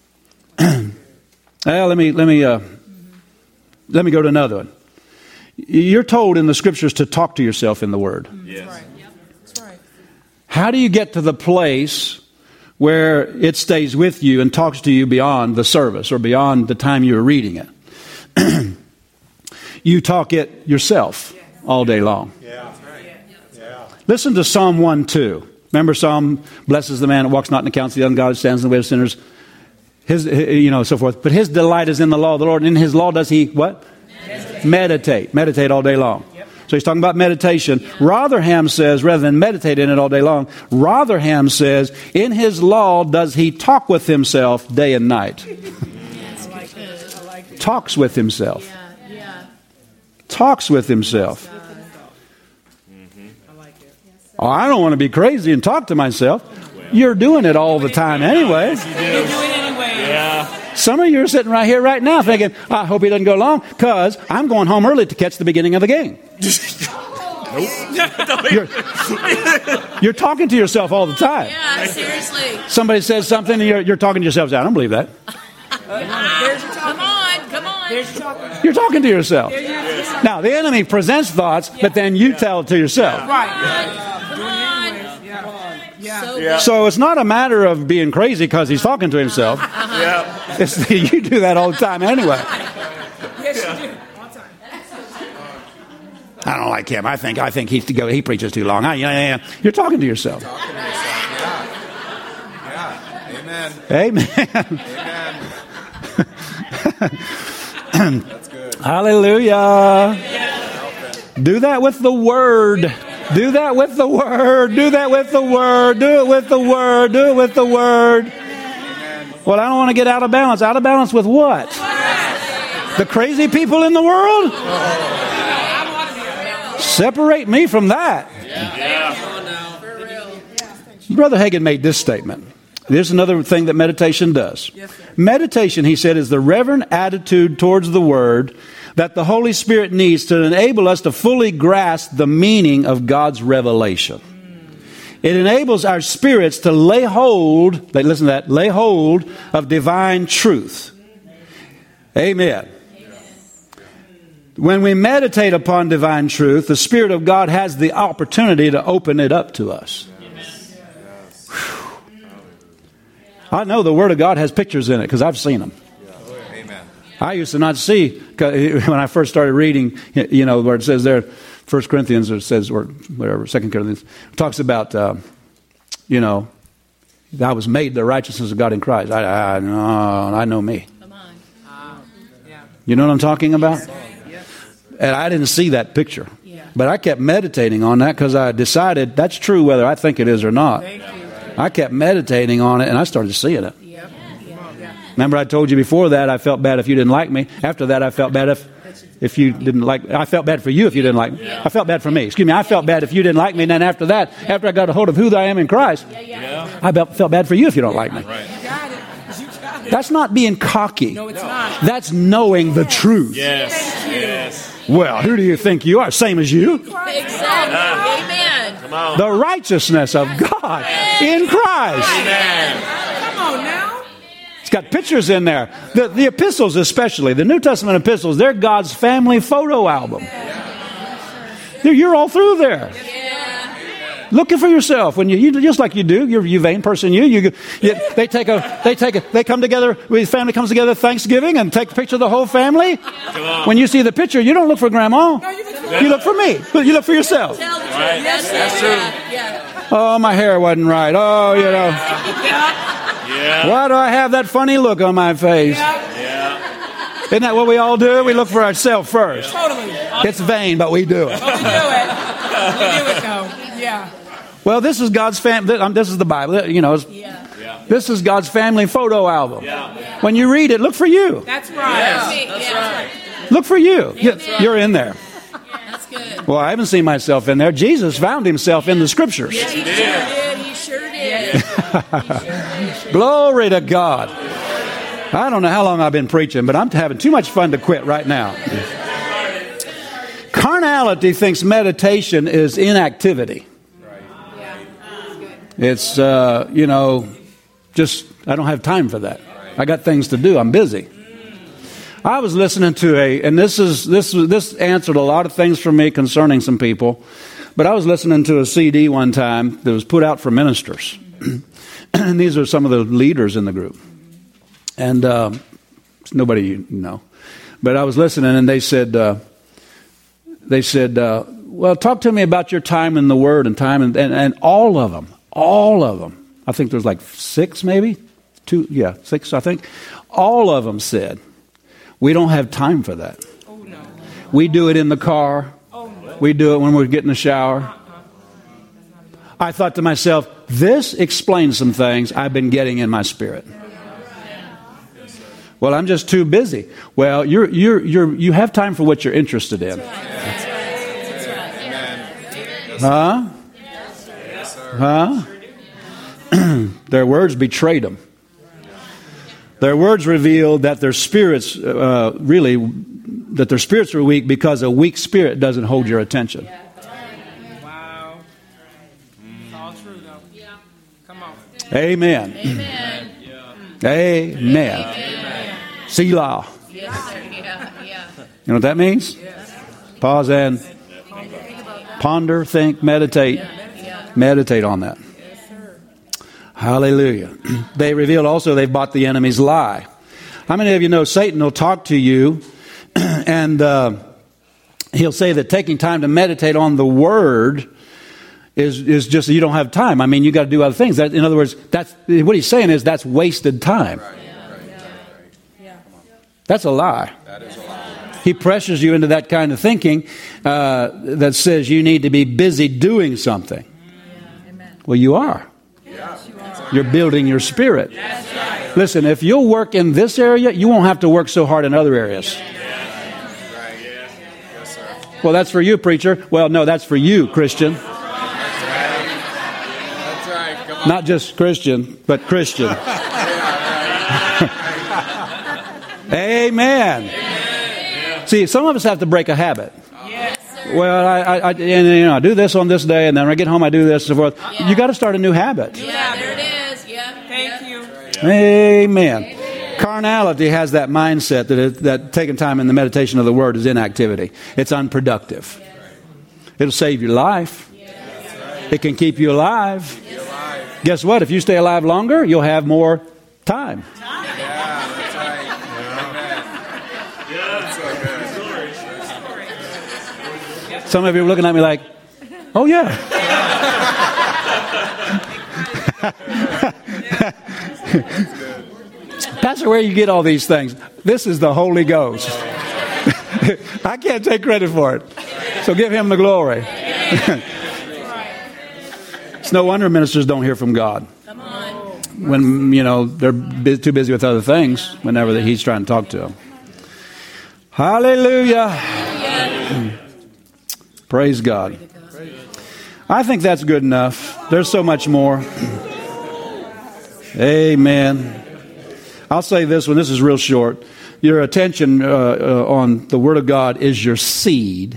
Well, let me let me uh, let me go to another one. You're told in the scriptures to talk to yourself in the Word. Yes. That's right. How do you get to the place where it stays with you and talks to you beyond the service or beyond the time you're reading it? You talk it yourself all day long. Yeah. Yeah. Listen to Psalm one two. Remember Psalm, blesses the man that walks not in the counsel of the ungodly, stands in the way of sinners. His, you know, so forth. But his delight is in the law of the Lord. And in His law does he what? Meditate. Meditate. Meditate all day long. Yep. So he's talking about meditation. Yeah. Rotherham says, rather than meditate in it all day long, Rotherham says, in His law does he talk with himself day and night. I like it. I like it. Talks with himself. Yeah, yeah. Talks with himself. I like it. Oh, I don't want to be crazy and talk to myself. You're doing it all the time anyway. You do it anyway. Yeah. Some of you are sitting right here right now thinking, I hope he doesn't go long because I'm going home early to catch the beginning of the game. You're, you're talking to yourself all the time. Yeah, seriously. Somebody says something and you're, you're talking to yourself. I don't believe that. There's your Come talking. on, come on. There's your talking. You're talking to yourself. There's your Now, the enemy presents thoughts, but then you tell it to yourself. Right. Come on. Yeah. Yeah. So Yeah. So it's not a matter of being crazy because he's talking to himself. Yeah. It's, you do that all the time anyway. Yes, you do. All the time. I don't like him. I think I think he he preaches too long. I, yeah, yeah, yeah. You're talking to yourself. Talking to yourself. Yeah. Yeah. Amen. Amen. Amen. That's good. Hallelujah. Do that with the Word. Do that with the Word. Do that with the Word. Do it with the Word. Do it with the Word. Well, I don't want to get out of balance. Out of balance with what? The crazy people in the world? Separate me from that. Brother Hagin made this statement. There's another thing that meditation does. Meditation, he said, is the reverent attitude towards the Word that the Holy Spirit needs to enable us to fully grasp the meaning of God's revelation. It enables our spirits to lay hold, listen to that, lay hold of divine truth. Amen. When we meditate upon divine truth, the Spirit of God has the opportunity to open it up to us. I know the Word of God has pictures in it because I've seen them. Amen. I used to not see, when I first started reading, you know, where it says there, First Corinthians, or it says, or whatever, Second Corinthians, talks about, uh, you know, I was made the righteousness of God in Christ. I, I, no, I know me. Come on. You know what I'm talking about? And I didn't see that picture. But I kept meditating on that because I decided that's true whether I think it is or not. I kept meditating on it, and I started seeing it. Yep. Yeah. Remember, I told you before that I felt bad if you didn't like me. After that, I felt bad if if you didn't like. I felt bad for you if you didn't like me. I felt bad for me. Excuse me. I felt bad if you didn't like me. And then after that, after I got a hold of who I am in Christ, I felt bad for you if you don't like me. You got it. You got it. That's not being cocky. No, it's not. That's knowing the truth. Yes. Yes. Well, who do you think you are? Same as you. Exactly. Amen. Come on. The righteousness of God in Christ. Amen. Come on now. It's got pictures in there. The, the epistles especially, the New Testament epistles, they're God's family photo album. They're, you're all through there. Looking for yourself when you, you just like you do. You're you vain person. You, you, you they take a they take a they come together. The family comes together Thanksgiving and take a picture of the whole family. When you see the picture, you don't look for grandma. No, you look for You look for me. You look for yourself. Tell the truth. Right. That's, That's it. true. Yeah. yeah. Oh, my hair wasn't right. Oh, you know, Yeah. why do I have that funny look on my face? Yeah. Isn't that what we all do? We look for ourselves first. Totally. It's vain, but we do it. We do it. We do it though. Yeah. Well, this is God's family. This is the Bible. You know, it's, Yeah. Yeah. this is God's family photo album. Yeah. When you read it, look for you. That's right. That's right. Look for you. You- You're in there. That's good. Well, I haven't seen myself in there. Jesus found himself in the scriptures. He sure did. He sure did. He sure did. Glory to God. I don't know how long I've been preaching, but I'm having too much fun to quit right now. Carnality thinks meditation is inactivity. It's, uh, you know, just, I don't have time for that. I got things to do. I'm busy. I was listening to a, and this is, this, this answered a lot of things for me concerning some people, but I was listening to a C D one time that was put out for ministers. And these are some of the leaders in the group. And uh, nobody you know. But I was listening, and they said, uh, they said, uh, well, talk to me about your time in the Word and time, in, and, and all of them, all of them, I think there's like six maybe, two, yeah, six, I think. All of them said, we don't have time for that. Oh no. We do it in the car. Oh no. We do it when we're getting a shower. I thought to myself, this explains some things I've been getting in my spirit. Well, I'm just too busy. Well, you're you're you're you have time for what you're interested in. Huh? Huh? Their words betrayed them. Their words revealed that their spirits uh, really that their spirits were weak because a weak spirit doesn't hold your attention. Wow. It's all true though. Come on. Amen. Amen. Amen. Selah. Yes, sir. Yeah. Yeah. You know what that means? Pause and ponder, think, meditate. Meditate on that. Hallelujah. They revealed also they've bought the enemy's lie. How many of you know Satan will talk to you and uh, he'll say that taking time to meditate on the Word is is just you don't have time. I mean, you got to do other things. That, in other words, that's what he's saying is that's wasted time. That's a lie. That is a lie. He pressures you into that kind of thinking uh, that says you need to be busy doing something. Well, you are. You're building your spirit. Listen, if you'll work in this area, you won't have to work so hard in other areas. Well, that's for you, preacher. Well, no, that's for you, Christian. That's right. Come on. Not just Christian, but Christian. Amen. See, some of us have to break a habit. Well, I, I, I, and, you know, I do this on this day, and then when I get home, I do this and so forth. Yeah. You got to start a new habit. Yeah, there it is. Yeah. Thank yeah. you. Amen. Amen. Carnality has that mindset that it, that taking time in the meditation of the Word is inactivity. It's unproductive. It'll save your life. It can keep you alive. Guess what? If you stay alive longer, you'll have more time. Some of you are looking at me like, oh, yeah. Pastor, where you get all these things? This is the Holy Ghost. I can't take credit for it. So give him the glory. It's no wonder ministers don't hear from God. when, you know, they're bu- too busy with other things whenever that he's trying to talk to them. Hallelujah. Praise God. I think that's good enough. There's so much more. Amen. I'll say this one. This is real short. Your attention uh, uh, on the Word of God is your seed.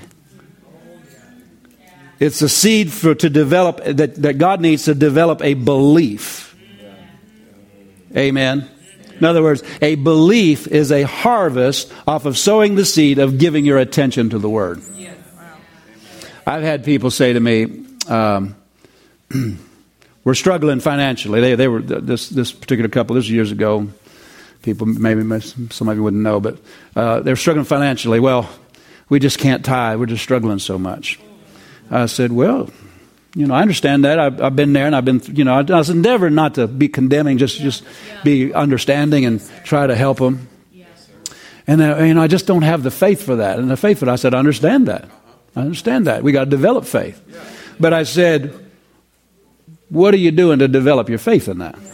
It's a seed for to develop that, that God needs to develop a belief. Amen. In other words, a belief is a harvest off of sowing the seed of giving your attention to the Word. I've had people say to me, um, "We're struggling financially." They they were this this particular couple. This was years ago. People maybe some of you wouldn't know, but uh, they're struggling financially. Well, we just can't tithe. We're just struggling so much. I said, well, you know, I understand that. I've, I've been there, and I've been, you know, I was endeavoring not to be condemning, just just be understanding and try to help them. And uh, you know, I just don't have the faith for that. And the faith for that, I said, I understand that. I understand that. We got to develop faith. But I said, what are you doing to develop your faith in that?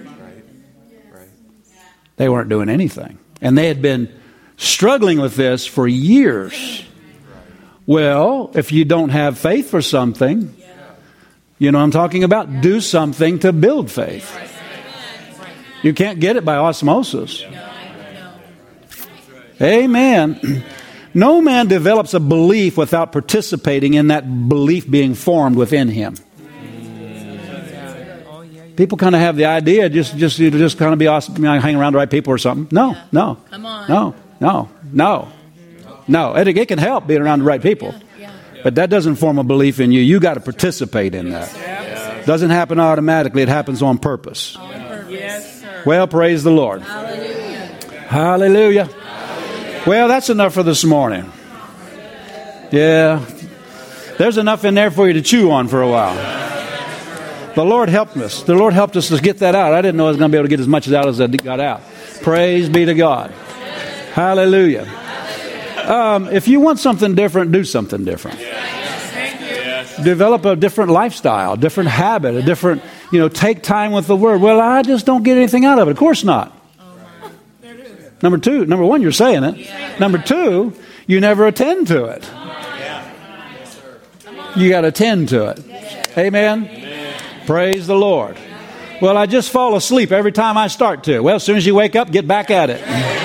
They weren't doing anything. And they had been struggling with this for years. Well, if you don't have faith for something, you know what I'm talking about? Do something to build faith. You can't get it by osmosis. Amen. No man develops a belief without participating in that belief being formed within him. People kind of have the idea just just you know, just kind of be awesome, you know, hang around the right people or something. No, no, Come on. no, no, no, no. It, it can help being around the right people, but that doesn't form a belief in you. You got to participate in that. Doesn't happen automatically. It happens on purpose. Yes, sir. Well, praise the Lord. Hallelujah. Well, that's enough for this morning. Yeah, there's enough in there for you to chew on for a while. The Lord helped us. The Lord helped us to get that out. I didn't know I was going to be able to get as much out as I got out. Praise be to God. Hallelujah. Um, if you want something different, do something different. Develop a different lifestyle, a different habit, a different, you know, take time with the Word. Well, I just don't get anything out of it. Of course not. Number two, number one, you're saying it. Number two, you never attend to it. You got to attend to it. Amen. Praise the Lord. Well, I just fall asleep every time I start to. Well, as soon as you wake up, get back at it.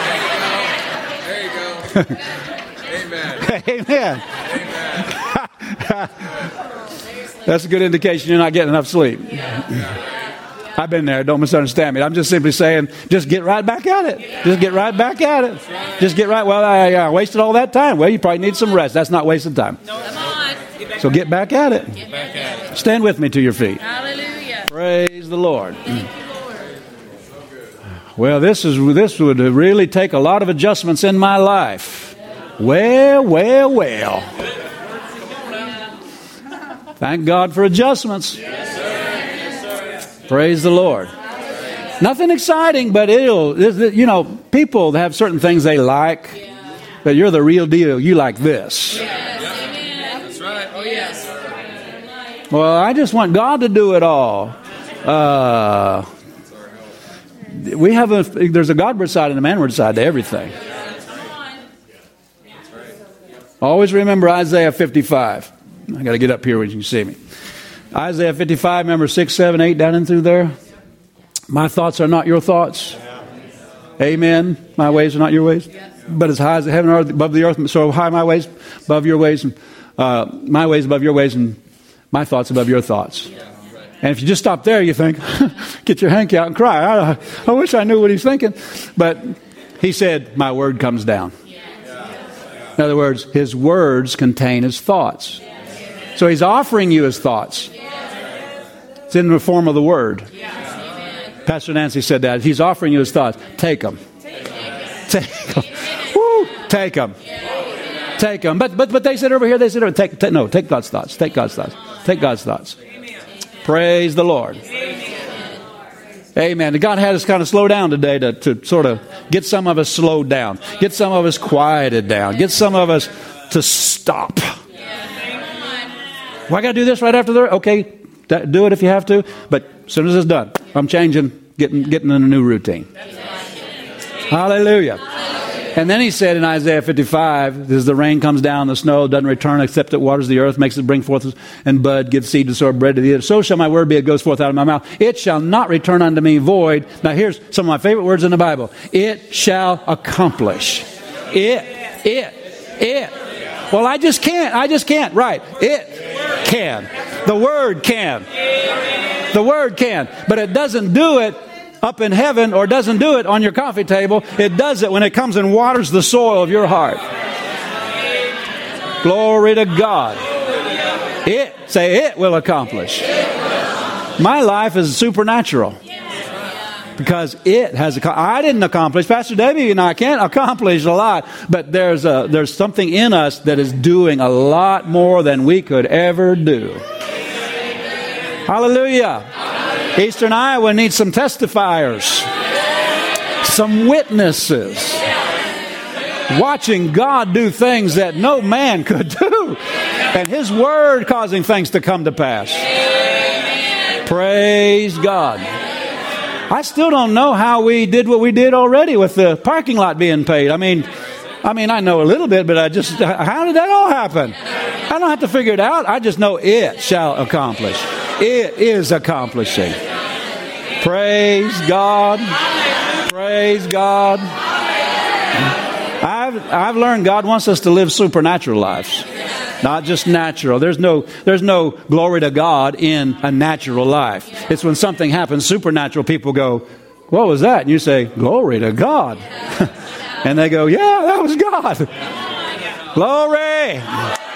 There you go. Amen. Amen. That's a good indication you're not getting enough sleep. I've been there. Don't misunderstand me. I'm just simply saying, just get right back at it. Just get right back at it. Just get right. Well, I, I wasted all that time. Well, you probably need some rest. That's not wasted time. So get back at it. Stand with me to your feet. Hallelujah. Praise the Lord. Well, this is this would really take a lot of adjustments in my life. Well, well, well. Thank God for adjustments. Praise the Lord. Nothing exciting, but it'll, you know, people have certain things they like, but you're the real deal. You like this. That's right. Oh, yes. Well, I just want God to do it all. Uh, we have a, there's a Godward side and a manward side to everything. Always remember Isaiah fifty-five. I got to get up here when you can see me. Isaiah fifty-five, remember six, seven, eight down and through there. My thoughts are not your thoughts. Amen. My ways are not your ways. But as high as the heaven are above the earth, so high my ways above your ways, and uh, my ways above your ways, and my thoughts above your thoughts. And if you just stop there, you think, get your hanky out and cry. I, I wish I knew what he's thinking. But he said, my word comes down. In other words, his words contain his thoughts. So he's offering you his thoughts. It's in the form of the word. Pastor Nancy said that. He's offering you his thoughts. Take them. Take them. Woo! Take them. Take them. But but but they said over here, they said, over, take, take no, take God's thoughts. Take God's thoughts. Take God's thoughts. Praise the Lord. Amen. God had us kind of slow down today to, to sort of get some of us slowed down. Get some of us quieted down. Get some of us to stop. Well, I got to do this right after the... Okay, do it if you have to. But as soon as it's done, I'm changing. Get getting, getting in a new routine. Hallelujah. And then he said in Isaiah fifty-five, as the rain comes down, the snow doesn't return except it waters the earth, makes it bring forth and bud, gives seed to sow, bread to the eater. So shall my word be that goes forth out of my mouth. It shall not return unto me void. Now here's some of my favorite words in the Bible. It shall accomplish. It, it, it. Well, I just can't. I just can't. Right. It can. The word can. The word can. But it doesn't do it up in heaven, or doesn't do it on your coffee table. It does it when it comes and waters the soil of your heart. Glory to God. It, say it will accomplish. My life is supernatural because it has. I didn't accomplish. Pastor Debbie and I can't accomplish a lot, but there's a there's something in us that is doing a lot more than we could ever do. Hallelujah. Eastern Iowa needs some testifiers, some witnesses, watching God do things that no man could do, and His Word causing things to come to pass. Praise God. I still don't know how we did what we did already with the parking lot being paid. I mean, I mean, I know a little bit, but I just, how did that all happen? I don't have to figure it out. I just know it shall accomplish. It is accomplishing. Praise God. Praise God. I've I've learned God wants us to live supernatural lives, not just natural. There's no there's no glory to God in a natural life. It's when something happens supernatural, people go, "What was that?" And you say, "Glory to God." And they go, "Yeah, that was God." Glory.